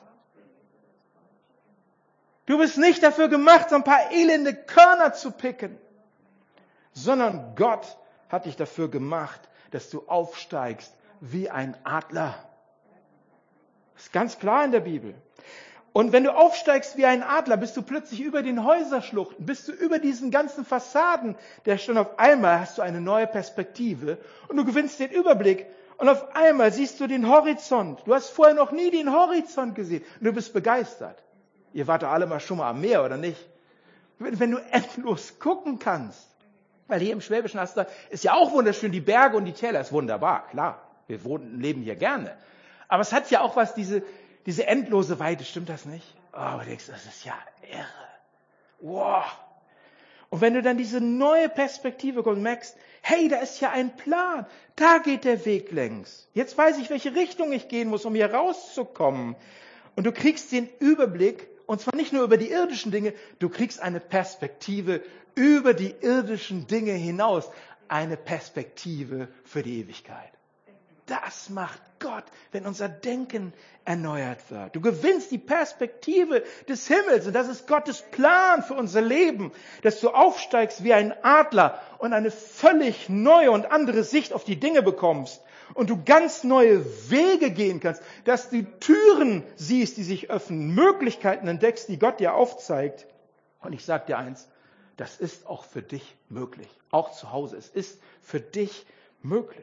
[SPEAKER 1] Du bist nicht dafür gemacht, so ein paar elende Körner zu picken. Sondern Gott hat dich dafür gemacht, dass du aufsteigst wie ein Adler. Das ist ganz klar in der Bibel. Und wenn du aufsteigst wie ein Adler, bist du plötzlich über den Häuserschluchten, bist du über diesen ganzen Fassaden, der schon auf einmal hast du eine neue Perspektive und du gewinnst den Überblick und auf einmal siehst du den Horizont. Du hast vorher noch nie den Horizont gesehen und du bist begeistert. Ihr wart doch alle mal schon mal am Meer, oder nicht? Wenn du endlos gucken kannst. Weil hier im Schwäbischen hast du, ist ja auch wunderschön, die Berge und die Täler ist wunderbar, klar. Wir leben hier gerne. Aber es hat ja auch was, diese endlose Weite, stimmt das nicht? Oh, du denkst, das ist ja irre. Wow. Und wenn du dann diese neue Perspektive kommst und merkst, hey, da ist ja ein Plan, da geht der Weg längs. Jetzt weiß ich, welche Richtung ich gehen muss, um hier rauszukommen. Und du kriegst den Überblick, und zwar nicht nur über die irdischen Dinge, du kriegst eine Perspektive über die irdischen Dinge hinaus. Eine Perspektive für die Ewigkeit. Das macht Gott, wenn unser Denken erneuert wird. Du gewinnst die Perspektive des Himmels und das ist Gottes Plan für unser Leben, dass du aufsteigst wie ein Adler und eine völlig neue und andere Sicht auf die Dinge bekommst und du ganz neue Wege gehen kannst, dass du Türen siehst, die sich öffnen, Möglichkeiten entdeckst, die Gott dir aufzeigt. Und ich sage dir eins, das ist auch für dich möglich, auch zu Hause. Es ist für dich möglich.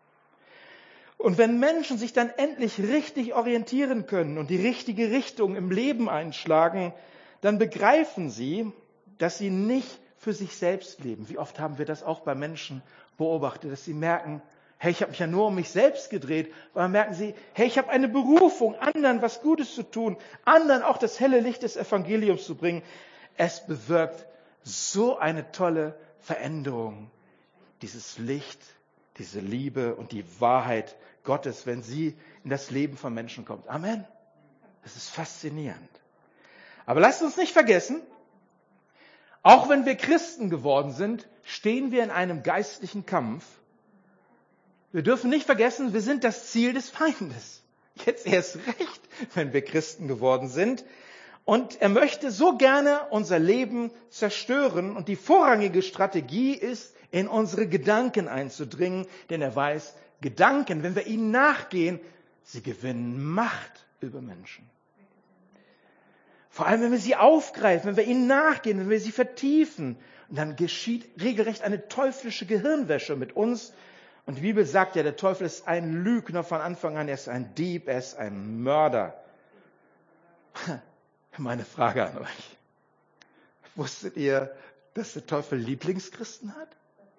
[SPEAKER 1] Und wenn Menschen sich dann endlich richtig orientieren können und die richtige Richtung im Leben einschlagen, dann begreifen sie, dass sie nicht für sich selbst leben. Wie oft haben wir das auch bei Menschen beobachtet, dass sie merken, hey, ich habe mich ja nur um mich selbst gedreht, aber dann merken sie, hey, ich habe eine Berufung, anderen was Gutes zu tun, anderen auch das helle Licht des Evangeliums zu bringen. Es bewirkt so eine tolle Veränderung, dieses Licht, diese Liebe und die Wahrheit Gottes, wenn sie in das Leben von Menschen kommt. Amen. Das ist faszinierend. Aber lasst uns nicht vergessen, Auch wenn wir Christen geworden sind, stehen wir in einem geistlichen Kampf. Wir dürfen nicht vergessen, wir sind das Ziel des Feindes. Jetzt erst recht, wenn wir Christen geworden sind. Und er möchte so gerne unser Leben zerstören. Und die vorrangige Strategie ist, in unsere Gedanken einzudringen. Denn er weiß, Gedanken, wenn wir ihnen nachgehen, sie gewinnen Macht über Menschen. Vor allem, wenn wir sie aufgreifen, wenn wir ihnen nachgehen, wenn wir sie vertiefen. Und dann geschieht regelrecht eine teuflische Gehirnwäsche mit uns. Und die Bibel sagt ja, der Teufel ist ein Lügner von Anfang an. Er ist ein Dieb, er ist ein Mörder. Meine Frage an euch. Wusstet ihr, dass der Teufel Lieblingschristen hat?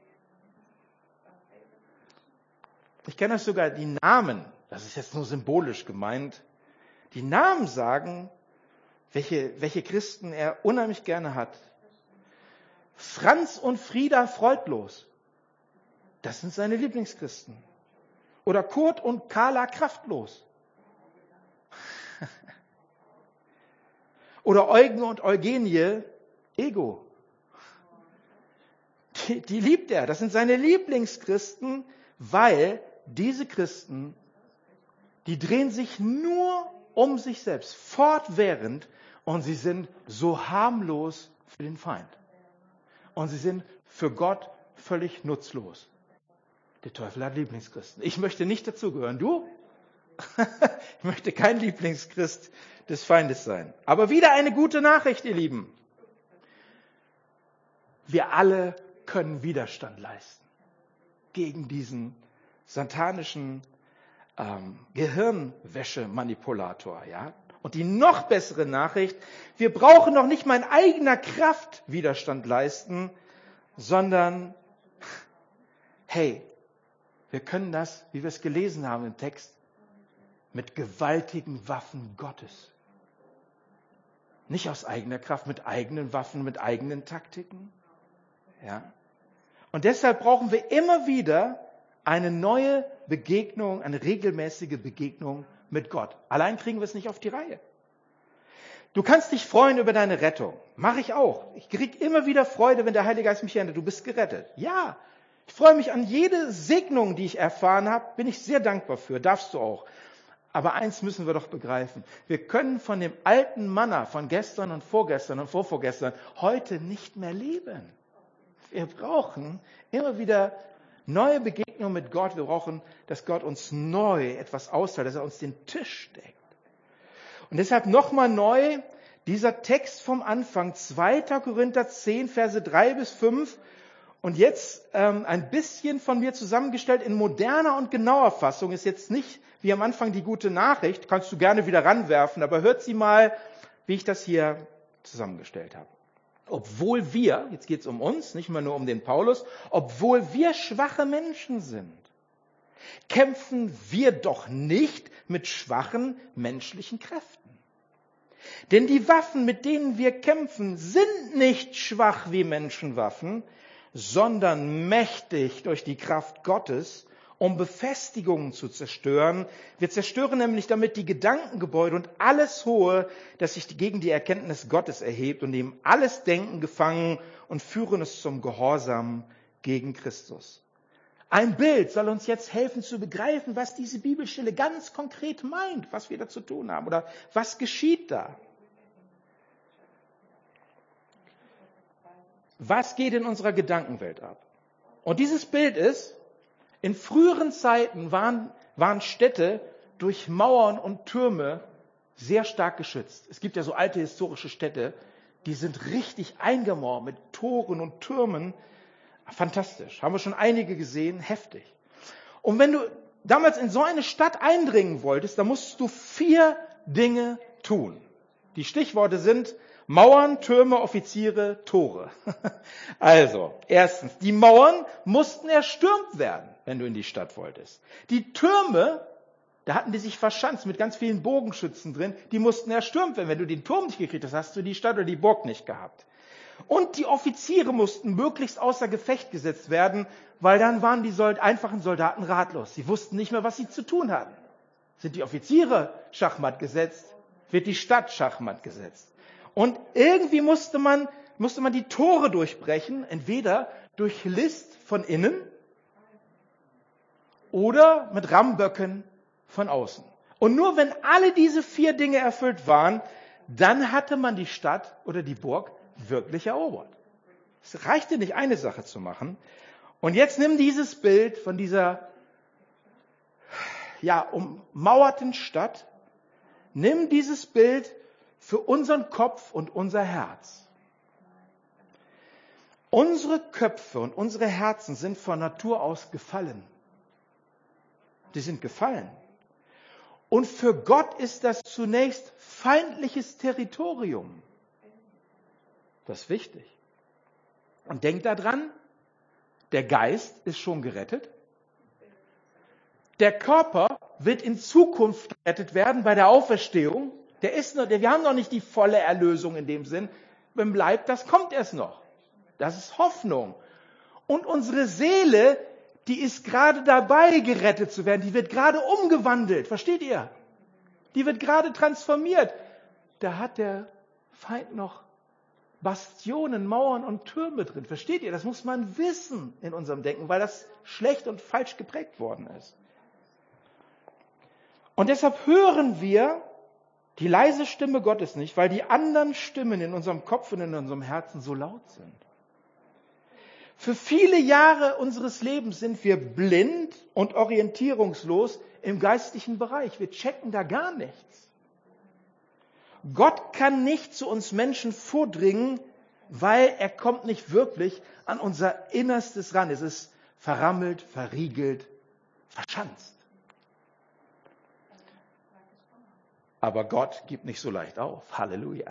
[SPEAKER 1] Ich kenne euch sogar die Namen. Das ist jetzt nur symbolisch gemeint. Die Namen sagen, welche Christen er unheimlich gerne hat. Franz und Frieda Freudlos. Das sind seine Lieblingschristen. Oder Kurt und Carla Kraftlos. Oder Eugen und Eugenie Ego. Die liebt er. Das sind seine Lieblingschristen, weil diese Christen, die drehen sich nur um sich selbst, fortwährend, und sie sind so harmlos für den Feind. Und sie sind für Gott völlig nutzlos. Der Teufel hat Lieblingschristen. Ich möchte nicht dazugehören. Du? Ich möchte kein Lieblingschrist des Feindes sein. Aber wieder eine gute Nachricht, ihr Lieben. Wir alle können Widerstand leisten gegen diesen satanischen Gehirnwäsche-Manipulator. Ja? Und die noch bessere Nachricht, wir brauchen noch nicht mal in eigener Kraft Widerstand leisten, sondern, hey, wir können das, wie wir es gelesen haben im Text, mit gewaltigen Waffen Gottes. Nicht aus eigener Kraft, mit eigenen Waffen, mit eigenen Taktiken. Ja? Und deshalb brauchen wir immer wieder eine neue Begegnung, eine regelmäßige Begegnung mit Gott. Allein kriegen wir es nicht auf die Reihe. Du kannst dich freuen über deine Rettung. Mache ich auch. Ich kriege immer wieder Freude, wenn der Heilige Geist mich erinnert, du bist gerettet. Ja, ich freue mich an jede Segnung, die ich erfahren habe. Bin ich sehr dankbar für. Darfst du auch. Aber eins müssen wir doch begreifen. Wir können von dem alten Manna von gestern und vorvorgestern heute nicht mehr leben. Wir brauchen immer wieder neue Begegnungen mit Gott. Wir brauchen, dass Gott uns neu etwas austeilt, dass er uns den Tisch deckt. Und deshalb nochmal neu dieser Text vom Anfang, 2. Korinther 10, Verse 3 bis 5. Und jetzt ein bisschen von mir zusammengestellt in moderner und genauer Fassung. Ist jetzt nicht wie am Anfang die gute Nachricht, kannst du gerne wieder ranwerfen, aber hört sie mal, wie ich das hier zusammengestellt habe. Obwohl wir, jetzt geht es um uns, nicht mehr nur um den Paulus, obwohl wir schwache Menschen sind, kämpfen wir doch nicht mit schwachen menschlichen Kräften. Denn die Waffen, mit denen wir kämpfen, sind nicht schwach wie Menschenwaffen, sondern mächtig durch die Kraft Gottes, um Befestigungen zu zerstören. Wir zerstören nämlich damit die Gedankengebäude und alles Hohe, das sich gegen die Erkenntnis Gottes erhebt, und nehmen alles Denken gefangen und führen es zum Gehorsam gegen Christus. Ein Bild soll uns jetzt helfen zu begreifen, was diese Bibelstelle ganz konkret meint, was wir da zu tun haben oder was geschieht da. Was geht in unserer Gedankenwelt ab? Und dieses Bild ist, in früheren Zeiten waren Städte durch Mauern und Türme sehr stark geschützt. Es gibt ja so alte historische Städte, die sind richtig eingemauert mit Toren und Türmen. Fantastisch. Haben wir schon einige gesehen. Heftig. Und wenn du damals in so eine Stadt eindringen wolltest, dann musstest du 4 Dinge tun. Die Stichworte sind Mauern, Türme, Offiziere, Tore. Also, erstens, die Mauern mussten erstürmt werden, wenn du in die Stadt wolltest. Die Türme, da hatten die sich verschanzt mit ganz vielen Bogenschützen drin, die mussten erstürmt werden. Wenn du den Turm nicht gekriegt hast, hast du die Stadt oder die Burg nicht gehabt. Und die Offiziere mussten möglichst außer Gefecht gesetzt werden, weil dann waren die einfachen Soldaten ratlos. Sie wussten nicht mehr, was sie zu tun hatten. Sind die Offiziere schachmatt gesetzt, wird die Stadt schachmatt gesetzt. Und irgendwie musste man musste man die Tore durchbrechen, entweder durch List von innen oder mit Rammböcken von außen. Und nur wenn alle diese 4 Dinge erfüllt waren, dann hatte man die Stadt oder die Burg wirklich erobert. Es reichte nicht, eine Sache zu machen. Und jetzt nimm dieses Bild von dieser ummauerten Stadt, nimm dieses Bild für unseren Kopf und unser Herz. Unsere Köpfe und unsere Herzen sind von Natur aus gefallen. Die sind gefallen. Und für Gott ist das zunächst feindliches Territorium. Das ist wichtig. Und denkt daran, der Geist ist schon gerettet. Der Körper wird in Zukunft gerettet werden bei der Auferstehung. Wir haben noch nicht die volle Erlösung in dem Sinn. Beim Leib, das kommt erst noch. Das ist Hoffnung. Und unsere Seele, die ist gerade dabei, gerettet zu werden. Die wird gerade umgewandelt. Versteht ihr? Die wird gerade transformiert. Da hat der Feind noch Bastionen, Mauern und Türme drin. Versteht ihr? Das muss man wissen in unserem Denken, weil das schlecht und falsch geprägt worden ist. Und deshalb hören wir die leise Stimme Gottes nicht, weil die anderen Stimmen in unserem Kopf und in unserem Herzen so laut sind. Für viele Jahre unseres Lebens sind wir blind und orientierungslos im geistlichen Bereich. Wir checken da gar nichts. Gott kann nicht zu uns Menschen vordringen, weil er kommt nicht wirklich an unser Innerstes ran. Es ist verrammelt, verriegelt, verschanzt. Aber Gott gibt nicht so leicht auf. Halleluja.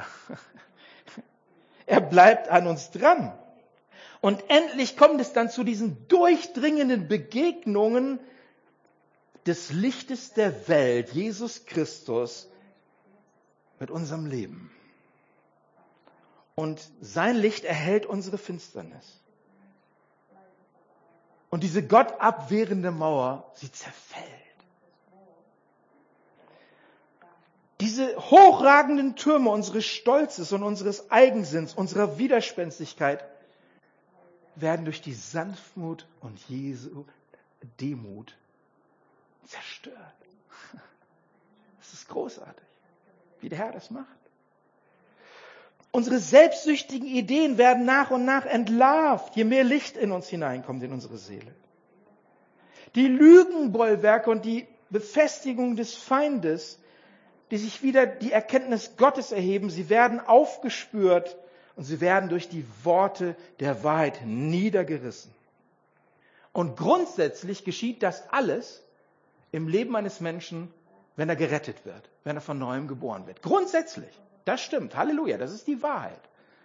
[SPEAKER 1] Er bleibt an uns dran. Und endlich kommt es dann zu diesen durchdringenden Begegnungen des Lichtes der Welt, Jesus Christus, mit unserem Leben. Und sein Licht erhellt unsere Finsternis. Und diese gottabwehrende Mauer, sie zerfällt. Diese hochragenden Türme unseres Stolzes und unseres Eigensinns, unserer Widerspenstigkeit, werden durch die Sanftmut und Jesu Demut zerstört. Das ist großartig, wie der Herr das macht. Unsere selbstsüchtigen Ideen werden nach und nach entlarvt, je mehr Licht in uns hineinkommt, in unsere Seele. Die Lügenbollwerke und die Befestigung des Feindes, die sich wieder die Erkenntnis Gottes erheben, sie werden aufgespürt und sie werden durch die Worte der Wahrheit niedergerissen. Und grundsätzlich geschieht das alles im Leben eines Menschen, wenn er gerettet wird, wenn er von Neuem geboren wird. Grundsätzlich. Das stimmt. Halleluja. Das ist die Wahrheit.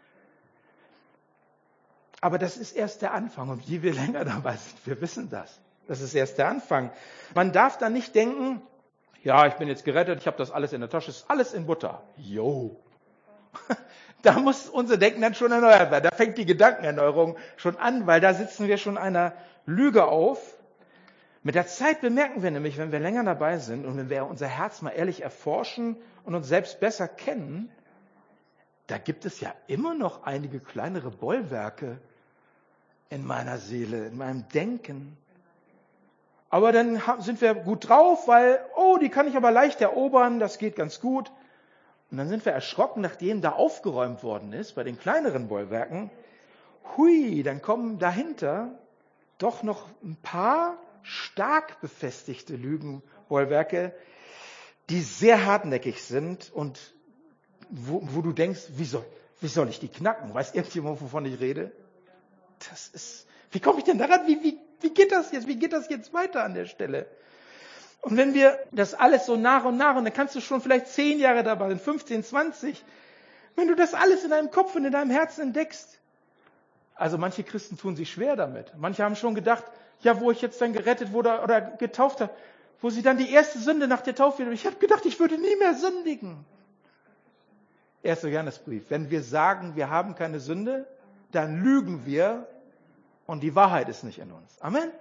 [SPEAKER 1] Aber das ist erst der Anfang. Und je wir länger dabei sind, wir wissen das. Das ist erst der Anfang. Man darf dann nicht denken, ja, ich bin jetzt gerettet, ich habe das alles in der Tasche, ist alles in Butter. Jo. Da muss unser Denken dann schon erneuert werden. Da fängt die Gedankenerneuerung schon an, weil da sitzen wir schon einer Lüge auf. Mit der Zeit bemerken wir nämlich, wenn wir länger dabei sind und wenn wir unser Herz mal ehrlich erforschen und uns selbst besser kennen, da gibt es ja immer noch einige kleinere Bollwerke in meiner Seele, in meinem Denken. Aber dann sind wir gut drauf, weil, die kann ich aber leicht erobern, das geht ganz gut. Und dann sind wir erschrocken, nachdem da aufgeräumt worden ist, bei den kleineren Bollwerken. Hui, dann kommen dahinter doch noch ein paar stark befestigte Lügenbollwerke, die sehr hartnäckig sind und wo du denkst, wie soll ich die knacken? Weiß irgendjemand, wovon ich rede? Wie komme ich denn daran? Wie geht das jetzt? Wie geht das jetzt weiter an der Stelle? Und wenn wir das alles so nach und nach, und dann kannst du schon vielleicht 10 Jahre dabei sein, 15, 20, wenn du das alles in deinem Kopf und in deinem Herzen entdeckst. Also manche Christen tun sich schwer damit. Manche haben schon gedacht, ja, wo ich jetzt dann gerettet wurde oder getauft habe, wo sie dann die erste Sünde nach der Taufe, ich habe gedacht, ich würde nie mehr sündigen. 1. Johannesbrief. Wenn wir sagen, wir haben keine Sünde, dann lügen wir und die Wahrheit ist nicht in uns. Amen?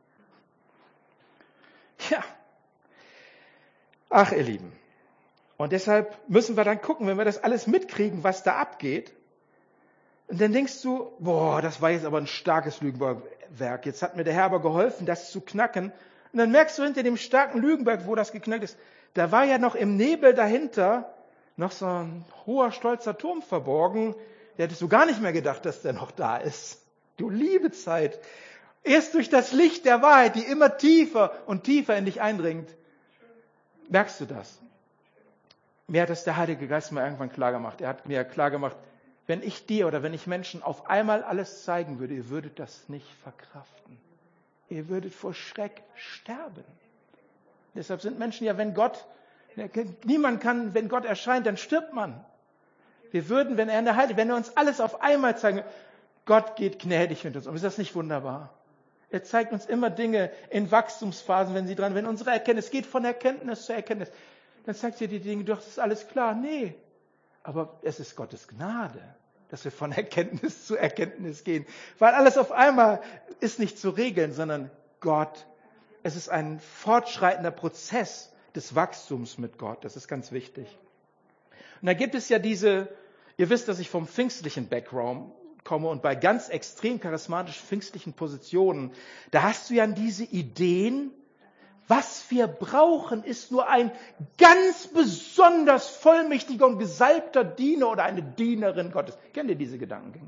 [SPEAKER 1] Ja. Ach, ihr Lieben. Und deshalb müssen wir dann gucken, wenn wir das alles mitkriegen, was da abgeht, Und dann denkst du, boah, das war jetzt aber ein starkes Lügenwerk. Jetzt hat mir der Herr aber geholfen, das zu knacken. Und dann merkst du hinter dem starken Lügenwerk, wo das geknackt ist, da war ja noch im Nebel dahinter noch so ein hoher, stolzer Turm verborgen. Der hättest du gar nicht mehr gedacht, dass der noch da ist. Du liebe Zeit. Erst durch das Licht der Wahrheit, die immer tiefer und tiefer in dich eindringt, merkst du das. Mir hat das der Heilige Geist mal irgendwann klar gemacht. Er hat mir klar gemacht, wenn ich dir oder wenn ich Menschen auf einmal alles zeigen würde, ihr würdet das nicht verkraften. Ihr würdet vor Schreck sterben. Deshalb sind Menschen ja, niemand kann, wenn Gott erscheint, dann stirbt man. Wir würden, wenn er uns alles auf einmal zeigen, Gott geht gnädig mit uns um. Ist das nicht wunderbar? Er zeigt uns immer Dinge in Wachstumsphasen, wenn unsere Erkenntnis geht von Erkenntnis zu Erkenntnis, dann zeigt er die Dinge, doch, das ist alles klar. Nee. Aber es ist Gottes Gnade, dass wir von Erkenntnis zu Erkenntnis gehen. Weil alles auf einmal ist nicht zu regeln, sondern Gott. Es ist ein fortschreitender Prozess des Wachstums mit Gott. Das ist ganz wichtig. Und da gibt es ja ihr wisst, dass ich vom pfingstlichen Background komme und bei ganz extrem charismatischen pfingstlichen Positionen, da hast du ja diese Ideen. Was wir brauchen, ist nur ein ganz besonders vollmächtiger und gesalbter Diener oder eine Dienerin Gottes. Kennt ihr diese Gedankengänge?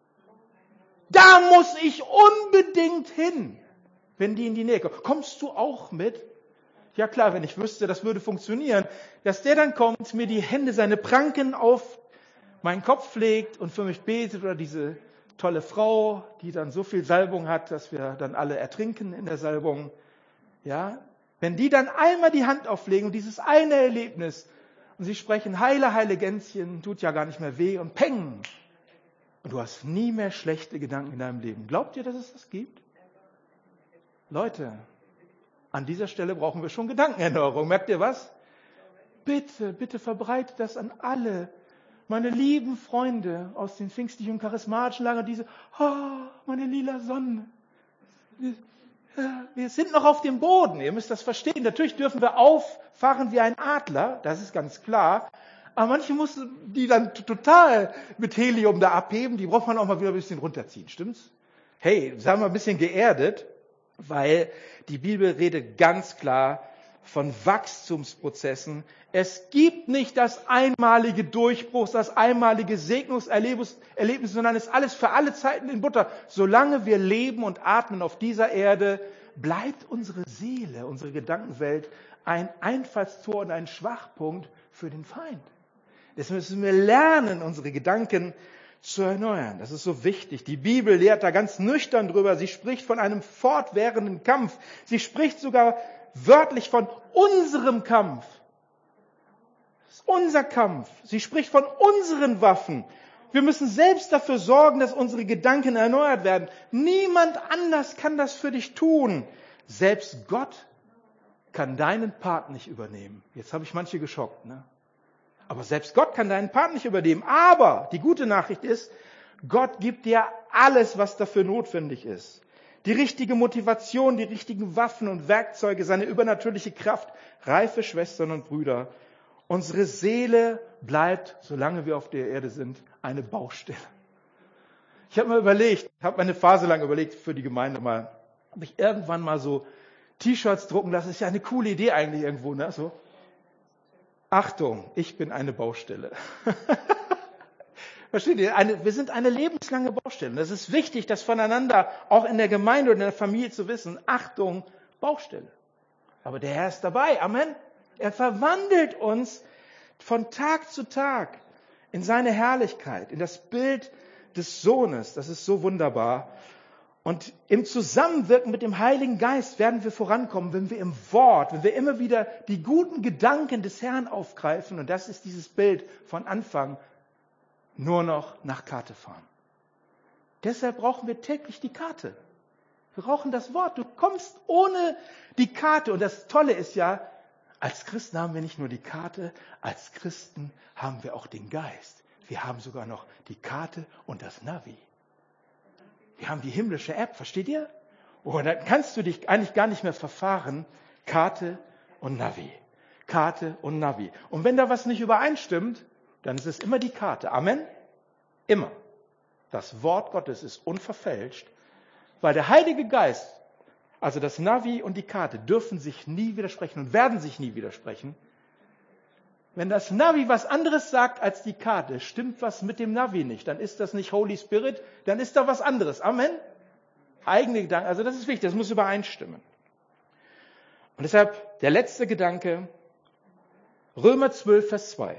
[SPEAKER 1] Da muss ich unbedingt hin, wenn die in die Nähe kommen. Kommst du auch mit? Ja klar, wenn ich wüsste, das würde funktionieren, dass der dann kommt, mir die Hände, seine Pranken auf meinen Kopf legt und für mich betet, oder diese tolle Frau, die dann so viel Salbung hat, dass wir dann alle ertrinken in der Salbung. Ja, wenn die dann einmal die Hand auflegen und dieses eine Erlebnis und sie sprechen, heile, heile Gänschen, tut ja gar nicht mehr weh und peng. Und du hast nie mehr schlechte Gedanken in deinem Leben. Glaubt ihr, dass es das gibt? Leute, an dieser Stelle brauchen wir schon Gedankenerneuerung. Merkt ihr was? Bitte, bitte verbreitet das an alle. Meine lieben Freunde aus den pfingstlichen und charismatischen Lagern, meine lila Sonne. Wir sind noch auf dem Boden, ihr müsst das verstehen. Natürlich dürfen wir auffahren wie ein Adler, das ist ganz klar. Aber manche mussten die dann total mit Helium da abheben, die braucht man auch mal wieder ein bisschen runterziehen, stimmt's? Hey, sagen wir ein bisschen geerdet, weil die Bibel redet ganz klar von Wachstumsprozessen. Es gibt nicht das einmalige Durchbruch, das einmalige Segnungserlebnis, sondern es ist alles für alle Zeiten in Butter. Solange wir leben und atmen auf dieser Erde, bleibt unsere Seele, unsere Gedankenwelt ein Einfallstor und ein Schwachpunkt für den Feind. Deswegen müssen wir lernen, unsere Gedanken zu erneuern. Das ist so wichtig. Die Bibel lehrt da ganz nüchtern drüber. Sie spricht von einem fortwährenden Kampf. Sie spricht sogar wörtlich von unserem Kampf. Das ist unser Kampf. Sie spricht von unseren Waffen. Wir müssen selbst dafür sorgen, dass unsere Gedanken erneuert werden. Niemand anders kann das für dich tun. Selbst Gott kann deinen Part nicht übernehmen. Jetzt habe ich manche geschockt, ne? Aber selbst Gott kann deinen Part nicht übernehmen. Aber die gute Nachricht ist, Gott gibt dir alles, was dafür notwendig ist. Die richtige Motivation, die richtigen Waffen und Werkzeuge, seine übernatürliche Kraft. Reife Schwestern und Brüder, unsere Seele bleibt, solange wir auf der Erde sind, eine Baustelle. Ich habe mir eine Phase lang überlegt für die Gemeinde mal, ob ich irgendwann mal so T-Shirts drucken lasse. Ist ja eine coole Idee eigentlich irgendwo, ne? So. Achtung, ich bin eine Baustelle. Versteht ihr? Wir sind eine lebenslange Baustelle. Das ist wichtig, das voneinander auch in der Gemeinde und in der Familie zu wissen. Achtung, Baustelle. Aber der Herr ist dabei. Amen. Er verwandelt uns von Tag zu Tag in seine Herrlichkeit, in das Bild des Sohnes. Das ist so wunderbar. Und im Zusammenwirken mit dem Heiligen Geist werden wir vorankommen, wenn wir im Wort, wenn wir immer wieder die guten Gedanken des Herrn aufgreifen. Und das ist dieses Bild von Anfang, nur noch nach Karte fahren. Deshalb brauchen wir täglich die Karte. Wir brauchen das Wort. Du kommst ohne die Karte. Und das Tolle ist ja, als Christen haben wir nicht nur die Karte, als Christen haben wir auch den Geist. Wir haben sogar noch die Karte und das Navi. Wir haben die himmlische App, versteht ihr? Und dann kannst du dich eigentlich gar nicht mehr verfahren. Karte und Navi. Karte und Navi. Und wenn da was nicht übereinstimmt, dann ist es immer die Karte. Amen? Immer. das Wort Gottes ist unverfälscht, weil der Heilige Geist, also das Navi und die Karte, dürfen sich nie widersprechen und werden sich nie widersprechen. Wenn das Navi was anderes sagt als die Karte, stimmt was mit dem Navi nicht. Dann ist das nicht Holy Spirit, dann ist da was anderes. Amen. Eigene Gedanken, also das ist wichtig, das muss übereinstimmen. Und deshalb der letzte Gedanke, Römer 12, Vers 2.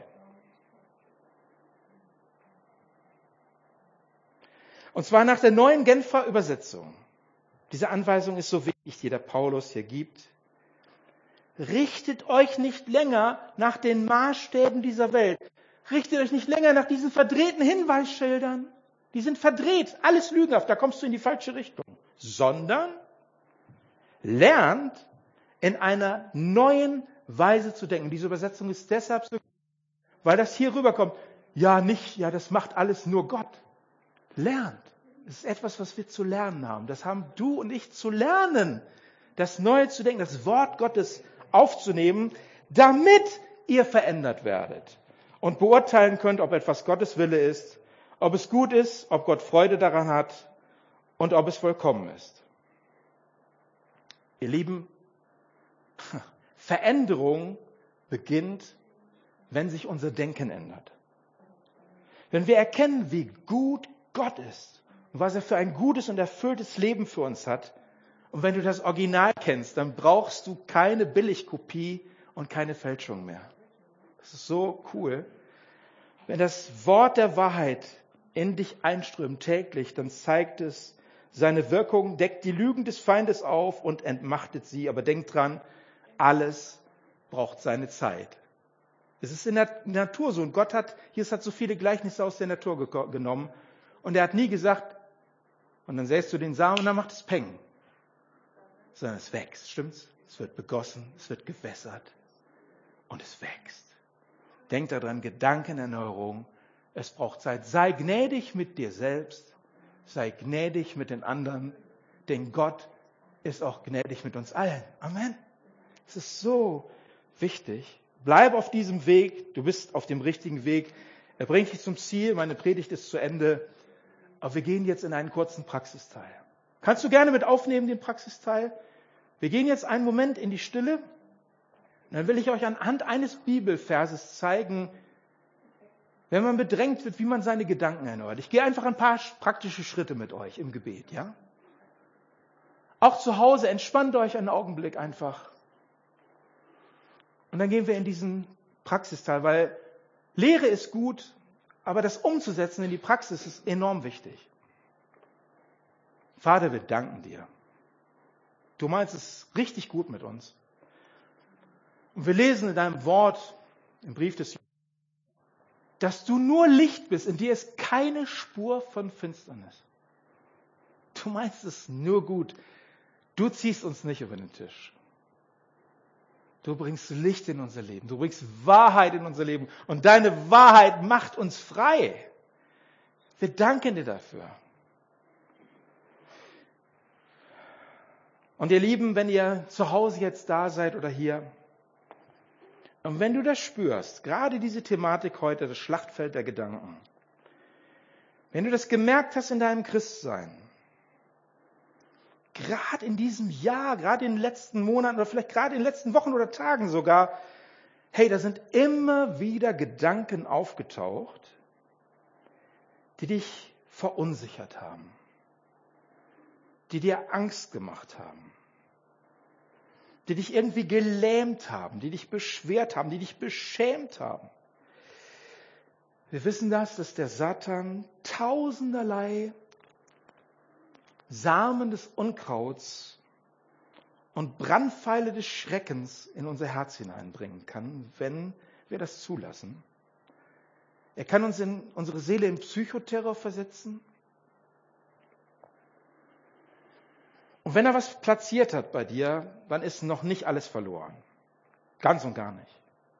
[SPEAKER 1] Und zwar nach der neuen Genfer Übersetzung. Diese Anweisung ist so wichtig, die der Paulus hier gibt. Richtet euch nicht länger nach den Maßstäben dieser Welt. Richtet euch nicht länger nach diesen verdrehten Hinweisschildern. Die sind verdreht, alles lügenhaft, da kommst du in die falsche Richtung. Sondern lernt in einer neuen Weise zu denken. Diese Übersetzung ist deshalb so, weil das hier rüberkommt. Ja, das macht alles nur Gott. Lernt. Es ist etwas, was wir zu lernen haben. Das haben du und ich zu lernen. Das Neue zu denken, das Wort Gottes aufzunehmen, damit ihr verändert werdet und beurteilen könnt, ob etwas Gottes Wille ist, ob es gut ist, ob Gott Freude daran hat und ob es vollkommen ist. Ihr Lieben, Veränderung beginnt, wenn sich unser Denken ändert. Wenn wir erkennen, wie gut Gott ist und was er für ein gutes und erfülltes Leben für uns hat, und wenn du das Original kennst, dann brauchst du keine Billigkopie und keine Fälschung mehr. Das ist so cool. Wenn das Wort der Wahrheit in dich einströmt täglich, dann zeigt es seine Wirkung, deckt die Lügen des Feindes auf und entmachtet sie. Aber denk dran, alles braucht seine Zeit. Es ist in der Natur so. Und Gott hat so viele Gleichnisse aus der Natur genommen. Und er hat nie gesagt, und dann säst du den Samen und dann macht es Peng. Sondern es wächst, stimmt's? Es wird begossen, es wird gewässert und es wächst. Denk daran, Gedankenerneuerung, es braucht Zeit. Sei gnädig mit dir selbst, sei gnädig mit den anderen, denn Gott ist auch gnädig mit uns allen. Amen. Es ist so wichtig. Bleib auf diesem Weg, du bist auf dem richtigen Weg. Er bringt dich zum Ziel, meine Predigt ist zu Ende, aber wir gehen jetzt in einen kurzen Praxisteil. Kannst du gerne mit aufnehmen, den Praxisteil? Wir gehen jetzt einen Moment in die Stille. Und dann will ich euch anhand eines Bibelverses zeigen, wenn man bedrängt wird, wie man seine Gedanken erneuert. Ich gehe einfach ein paar praktische Schritte mit euch im Gebet, ja? Auch zu Hause, entspannt euch einen Augenblick einfach. Und dann gehen wir in diesen Praxisteil, weil Lehre ist gut, aber das umzusetzen in die Praxis ist enorm wichtig. Vater, wir danken dir. Du meinst es richtig gut mit uns. Und wir lesen in deinem Wort, im Brief des Johannes, dass du nur Licht bist, in dir ist keine Spur von Finsternis. Du meinst es nur gut. Du ziehst uns nicht über den Tisch. Du bringst Licht in unser Leben. Du bringst Wahrheit in unser Leben. Und deine Wahrheit macht uns frei. Wir danken dir dafür. Und ihr Lieben, wenn ihr zu Hause jetzt da seid oder hier, und wenn du das spürst, gerade diese Thematik heute, das Schlachtfeld der Gedanken, wenn du das gemerkt hast in deinem Christsein, gerade in diesem Jahr, gerade in den letzten Monaten oder vielleicht gerade in den letzten Wochen oder Tagen sogar, hey, da sind immer wieder Gedanken aufgetaucht, die dich verunsichert haben, die dir Angst gemacht haben, die dich irgendwie gelähmt haben, die dich beschwert haben, die dich beschämt haben. Wir wissen dass der Satan tausenderlei Samen des Unkrauts und Brandpfeile des Schreckens in unser Herz hineinbringen kann, wenn wir das zulassen. Er kann uns in unsere Seele in Psychoterror versetzen. Und wenn er was platziert hat bei dir, dann ist noch nicht alles verloren. Ganz und gar nicht.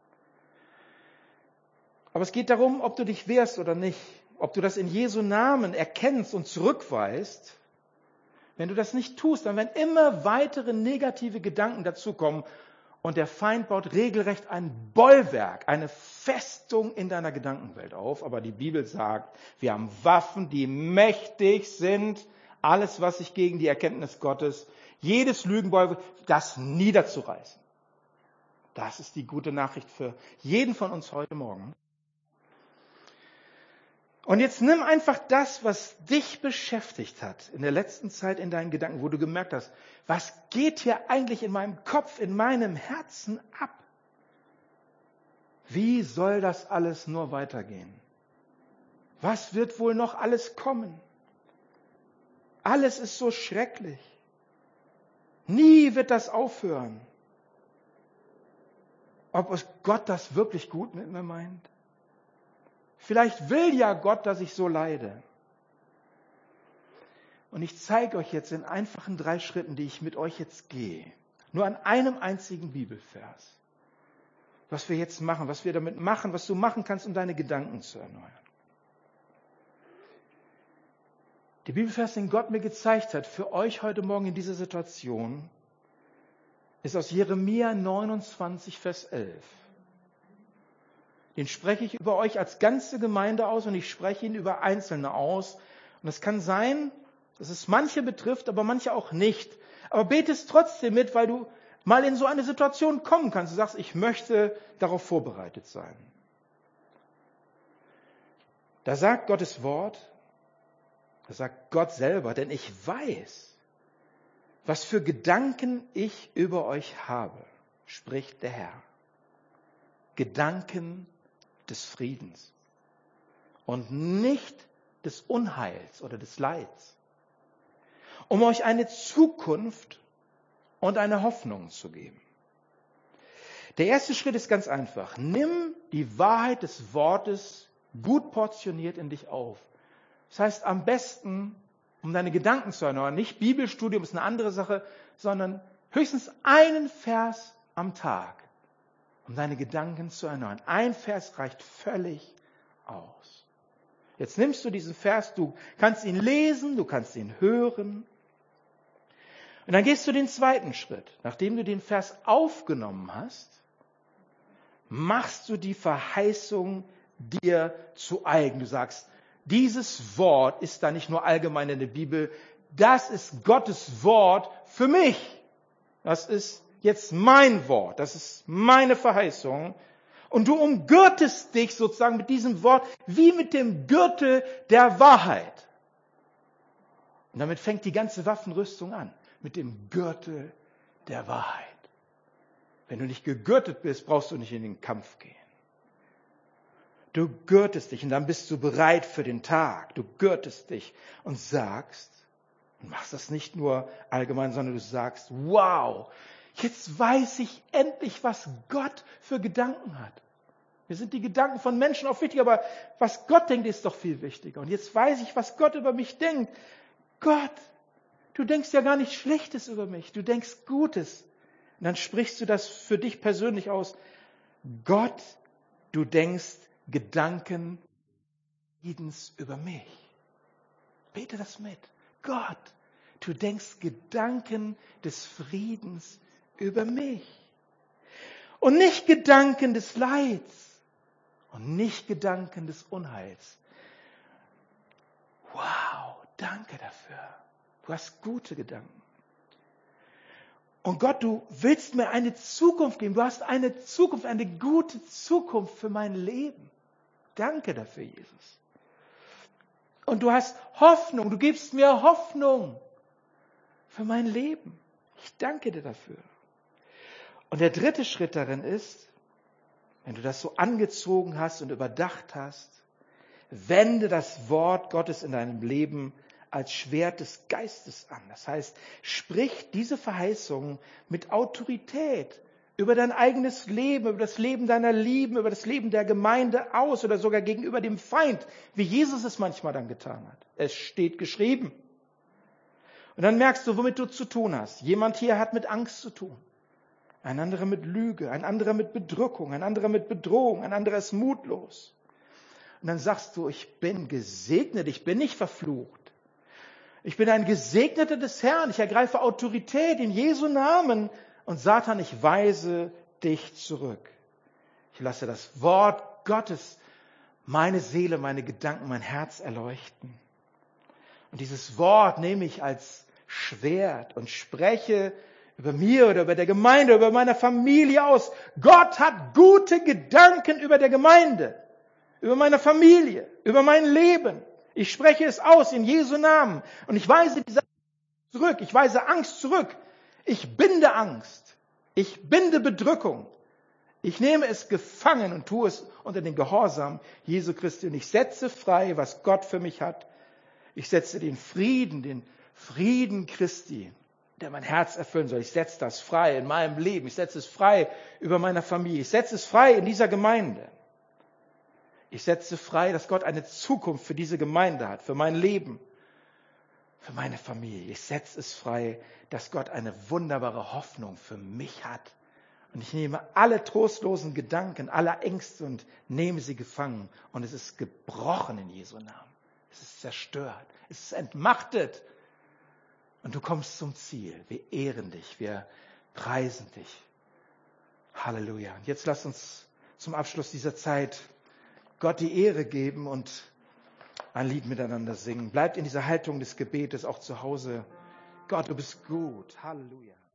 [SPEAKER 1] Aber es geht darum, ob du dich wehrst oder nicht. Ob du das in Jesu Namen erkennst und zurückweist. Wenn du das nicht tust, dann werden immer weitere negative Gedanken dazukommen. Und der Feind baut regelrecht ein Bollwerk, eine Festung in deiner Gedankenwelt auf. Aber die Bibel sagt, wir haben Waffen, die mächtig sind, alles, was sich gegen die Erkenntnis Gottes, jedes Lügenbollwerk, das niederzureißen. Das ist die gute Nachricht für jeden von uns heute Morgen. Und jetzt nimm einfach das, was dich beschäftigt hat in der letzten Zeit in deinen Gedanken, wo du gemerkt hast, was geht hier eigentlich in meinem Kopf, in meinem Herzen ab? Wie soll das alles nur weitergehen? Was wird wohl noch alles kommen? Alles ist so schrecklich. Nie wird das aufhören. Ob es Gott das wirklich gut mit mir meint? Vielleicht will ja Gott, dass ich so leide. Und ich zeige euch jetzt in einfachen 3 Schritten, die ich mit euch jetzt gehe, nur an einem einzigen Bibelvers, was wir jetzt machen, was wir damit machen, was du machen kannst, um deine Gedanken zu erneuern. Der Bibelvers, den Gott mir gezeigt hat, für euch heute Morgen in dieser Situation, ist aus Jeremia 29, Vers 11. Den spreche ich über euch als ganze Gemeinde aus und ich spreche ihn über Einzelne aus. Und es kann sein, dass es manche betrifft, aber manche auch nicht. Aber bete es trotzdem mit, weil du mal in so eine Situation kommen kannst. Du sagst, ich möchte darauf vorbereitet sein. Da sagt Gottes Wort, da sagt Gott selber, denn ich weiß, was für Gedanken ich über euch habe, spricht der Herr. Gedanken des Friedens und nicht des Unheils oder des Leids, um euch eine Zukunft und eine Hoffnung zu geben. Der erste Schritt ist ganz einfach. Nimm die Wahrheit des Wortes gut portioniert in dich auf. Das heißt, am besten, um deine Gedanken zu erneuern, nicht Bibelstudium ist eine andere Sache, sondern höchstens einen Vers am Tag, um deine Gedanken zu erneuern. Ein Vers reicht völlig aus. Jetzt nimmst du diesen Vers, du kannst ihn lesen, du kannst ihn hören. Und dann gehst du den zweiten Schritt. Nachdem du den Vers aufgenommen hast, machst du die Verheißung dir zu eigen. Du sagst, dieses Wort ist da nicht nur allgemein in der Bibel, das ist Gottes Wort für mich. Das ist jetzt mein Wort, das ist meine Verheißung. Und du umgürtest dich sozusagen mit diesem Wort wie mit dem Gürtel der Wahrheit. Und damit fängt die ganze Waffenrüstung an, mit dem Gürtel der Wahrheit. Wenn du nicht gegürtet bist, brauchst du nicht in den Kampf gehen. Du gürtest dich und dann bist du bereit für den Tag. Du gürtest dich und sagst, und machst das nicht nur allgemein, sondern du sagst, wow, jetzt weiß ich endlich, was Gott für Gedanken hat. Mir sind die Gedanken von Menschen auch wichtig, aber was Gott denkt, ist doch viel wichtiger. Und jetzt weiß ich, was Gott über mich denkt. Gott, du denkst ja gar nichts Schlechtes über mich, du denkst Gutes. Und dann sprichst du das für dich persönlich aus. Gott, du denkst Gedanken Friedens über mich. Bete das mit. Gott, du denkst Gedanken des Friedens über mich. Und nicht Gedanken des Leids. Und nicht Gedanken des Unheils. Wow, danke dafür. Du hast gute Gedanken. Und Gott, du willst mir eine Zukunft geben. Du hast eine Zukunft, eine gute Zukunft für mein Leben. Danke dafür, Jesus. Und du hast Hoffnung. Du gibst mir Hoffnung für mein Leben. Ich danke dir dafür. Und der dritte Schritt darin ist, wenn du das so angezogen hast und überdacht hast, wende das Wort Gottes in deinem Leben als Schwert des Geistes an. Das heißt, sprich diese Verheißungen mit Autorität über dein eigenes Leben, über das Leben deiner Lieben, über das Leben der Gemeinde aus oder sogar gegenüber dem Feind, wie Jesus es manchmal dann getan hat. Es steht geschrieben. Und dann merkst du, womit du zu tun hast. Jemand hier hat mit Angst zu tun. Ein anderer mit Lüge, ein anderer mit Bedrückung, ein anderer mit Bedrohung, ein anderer ist mutlos. Und dann sagst du, ich bin gesegnet, ich bin nicht verflucht. Ich bin ein Gesegneter des Herrn, ich ergreife Autorität in Jesu Namen Und Satan, ich weise dich zurück. Ich lasse das Wort Gottes meine Seele, meine Gedanken, mein Herz erleuchten. Und dieses Wort nehme ich als Schwert und spreche über mir oder über der Gemeinde, über meine Familie aus. Gott hat gute Gedanken über der Gemeinde, über meine Familie, über mein Leben. Ich spreche es aus in Jesu Namen. Und ich weise diese Angst zurück. Ich weise Angst zurück. Ich binde Angst. Ich binde Bedrückung. Ich nehme es gefangen und tue es unter den Gehorsam Jesu Christi. Und ich setze frei, was Gott für mich hat. Ich setze den Frieden Christi, der mein Herz erfüllen soll. Ich setze das frei in meinem Leben. Ich setze es frei über meiner Familie. Ich setze es frei in dieser Gemeinde. Ich setze frei, dass Gott eine Zukunft für diese Gemeinde hat, für mein Leben, für meine Familie. Ich setze es frei, dass Gott eine wunderbare Hoffnung für mich hat. Und ich nehme alle trostlosen Gedanken, alle Ängste und nehme sie gefangen. Und es ist gebrochen in Jesu Namen. Es ist zerstört. Es ist entmachtet. Und du kommst zum Ziel. Wir ehren dich. Wir preisen dich. Halleluja. Und jetzt lass uns zum Abschluss dieser Zeit Gott die Ehre geben und ein Lied miteinander singen. Bleibt in dieser Haltung des Gebetes auch zu Hause. Gott, du bist gut. Halleluja.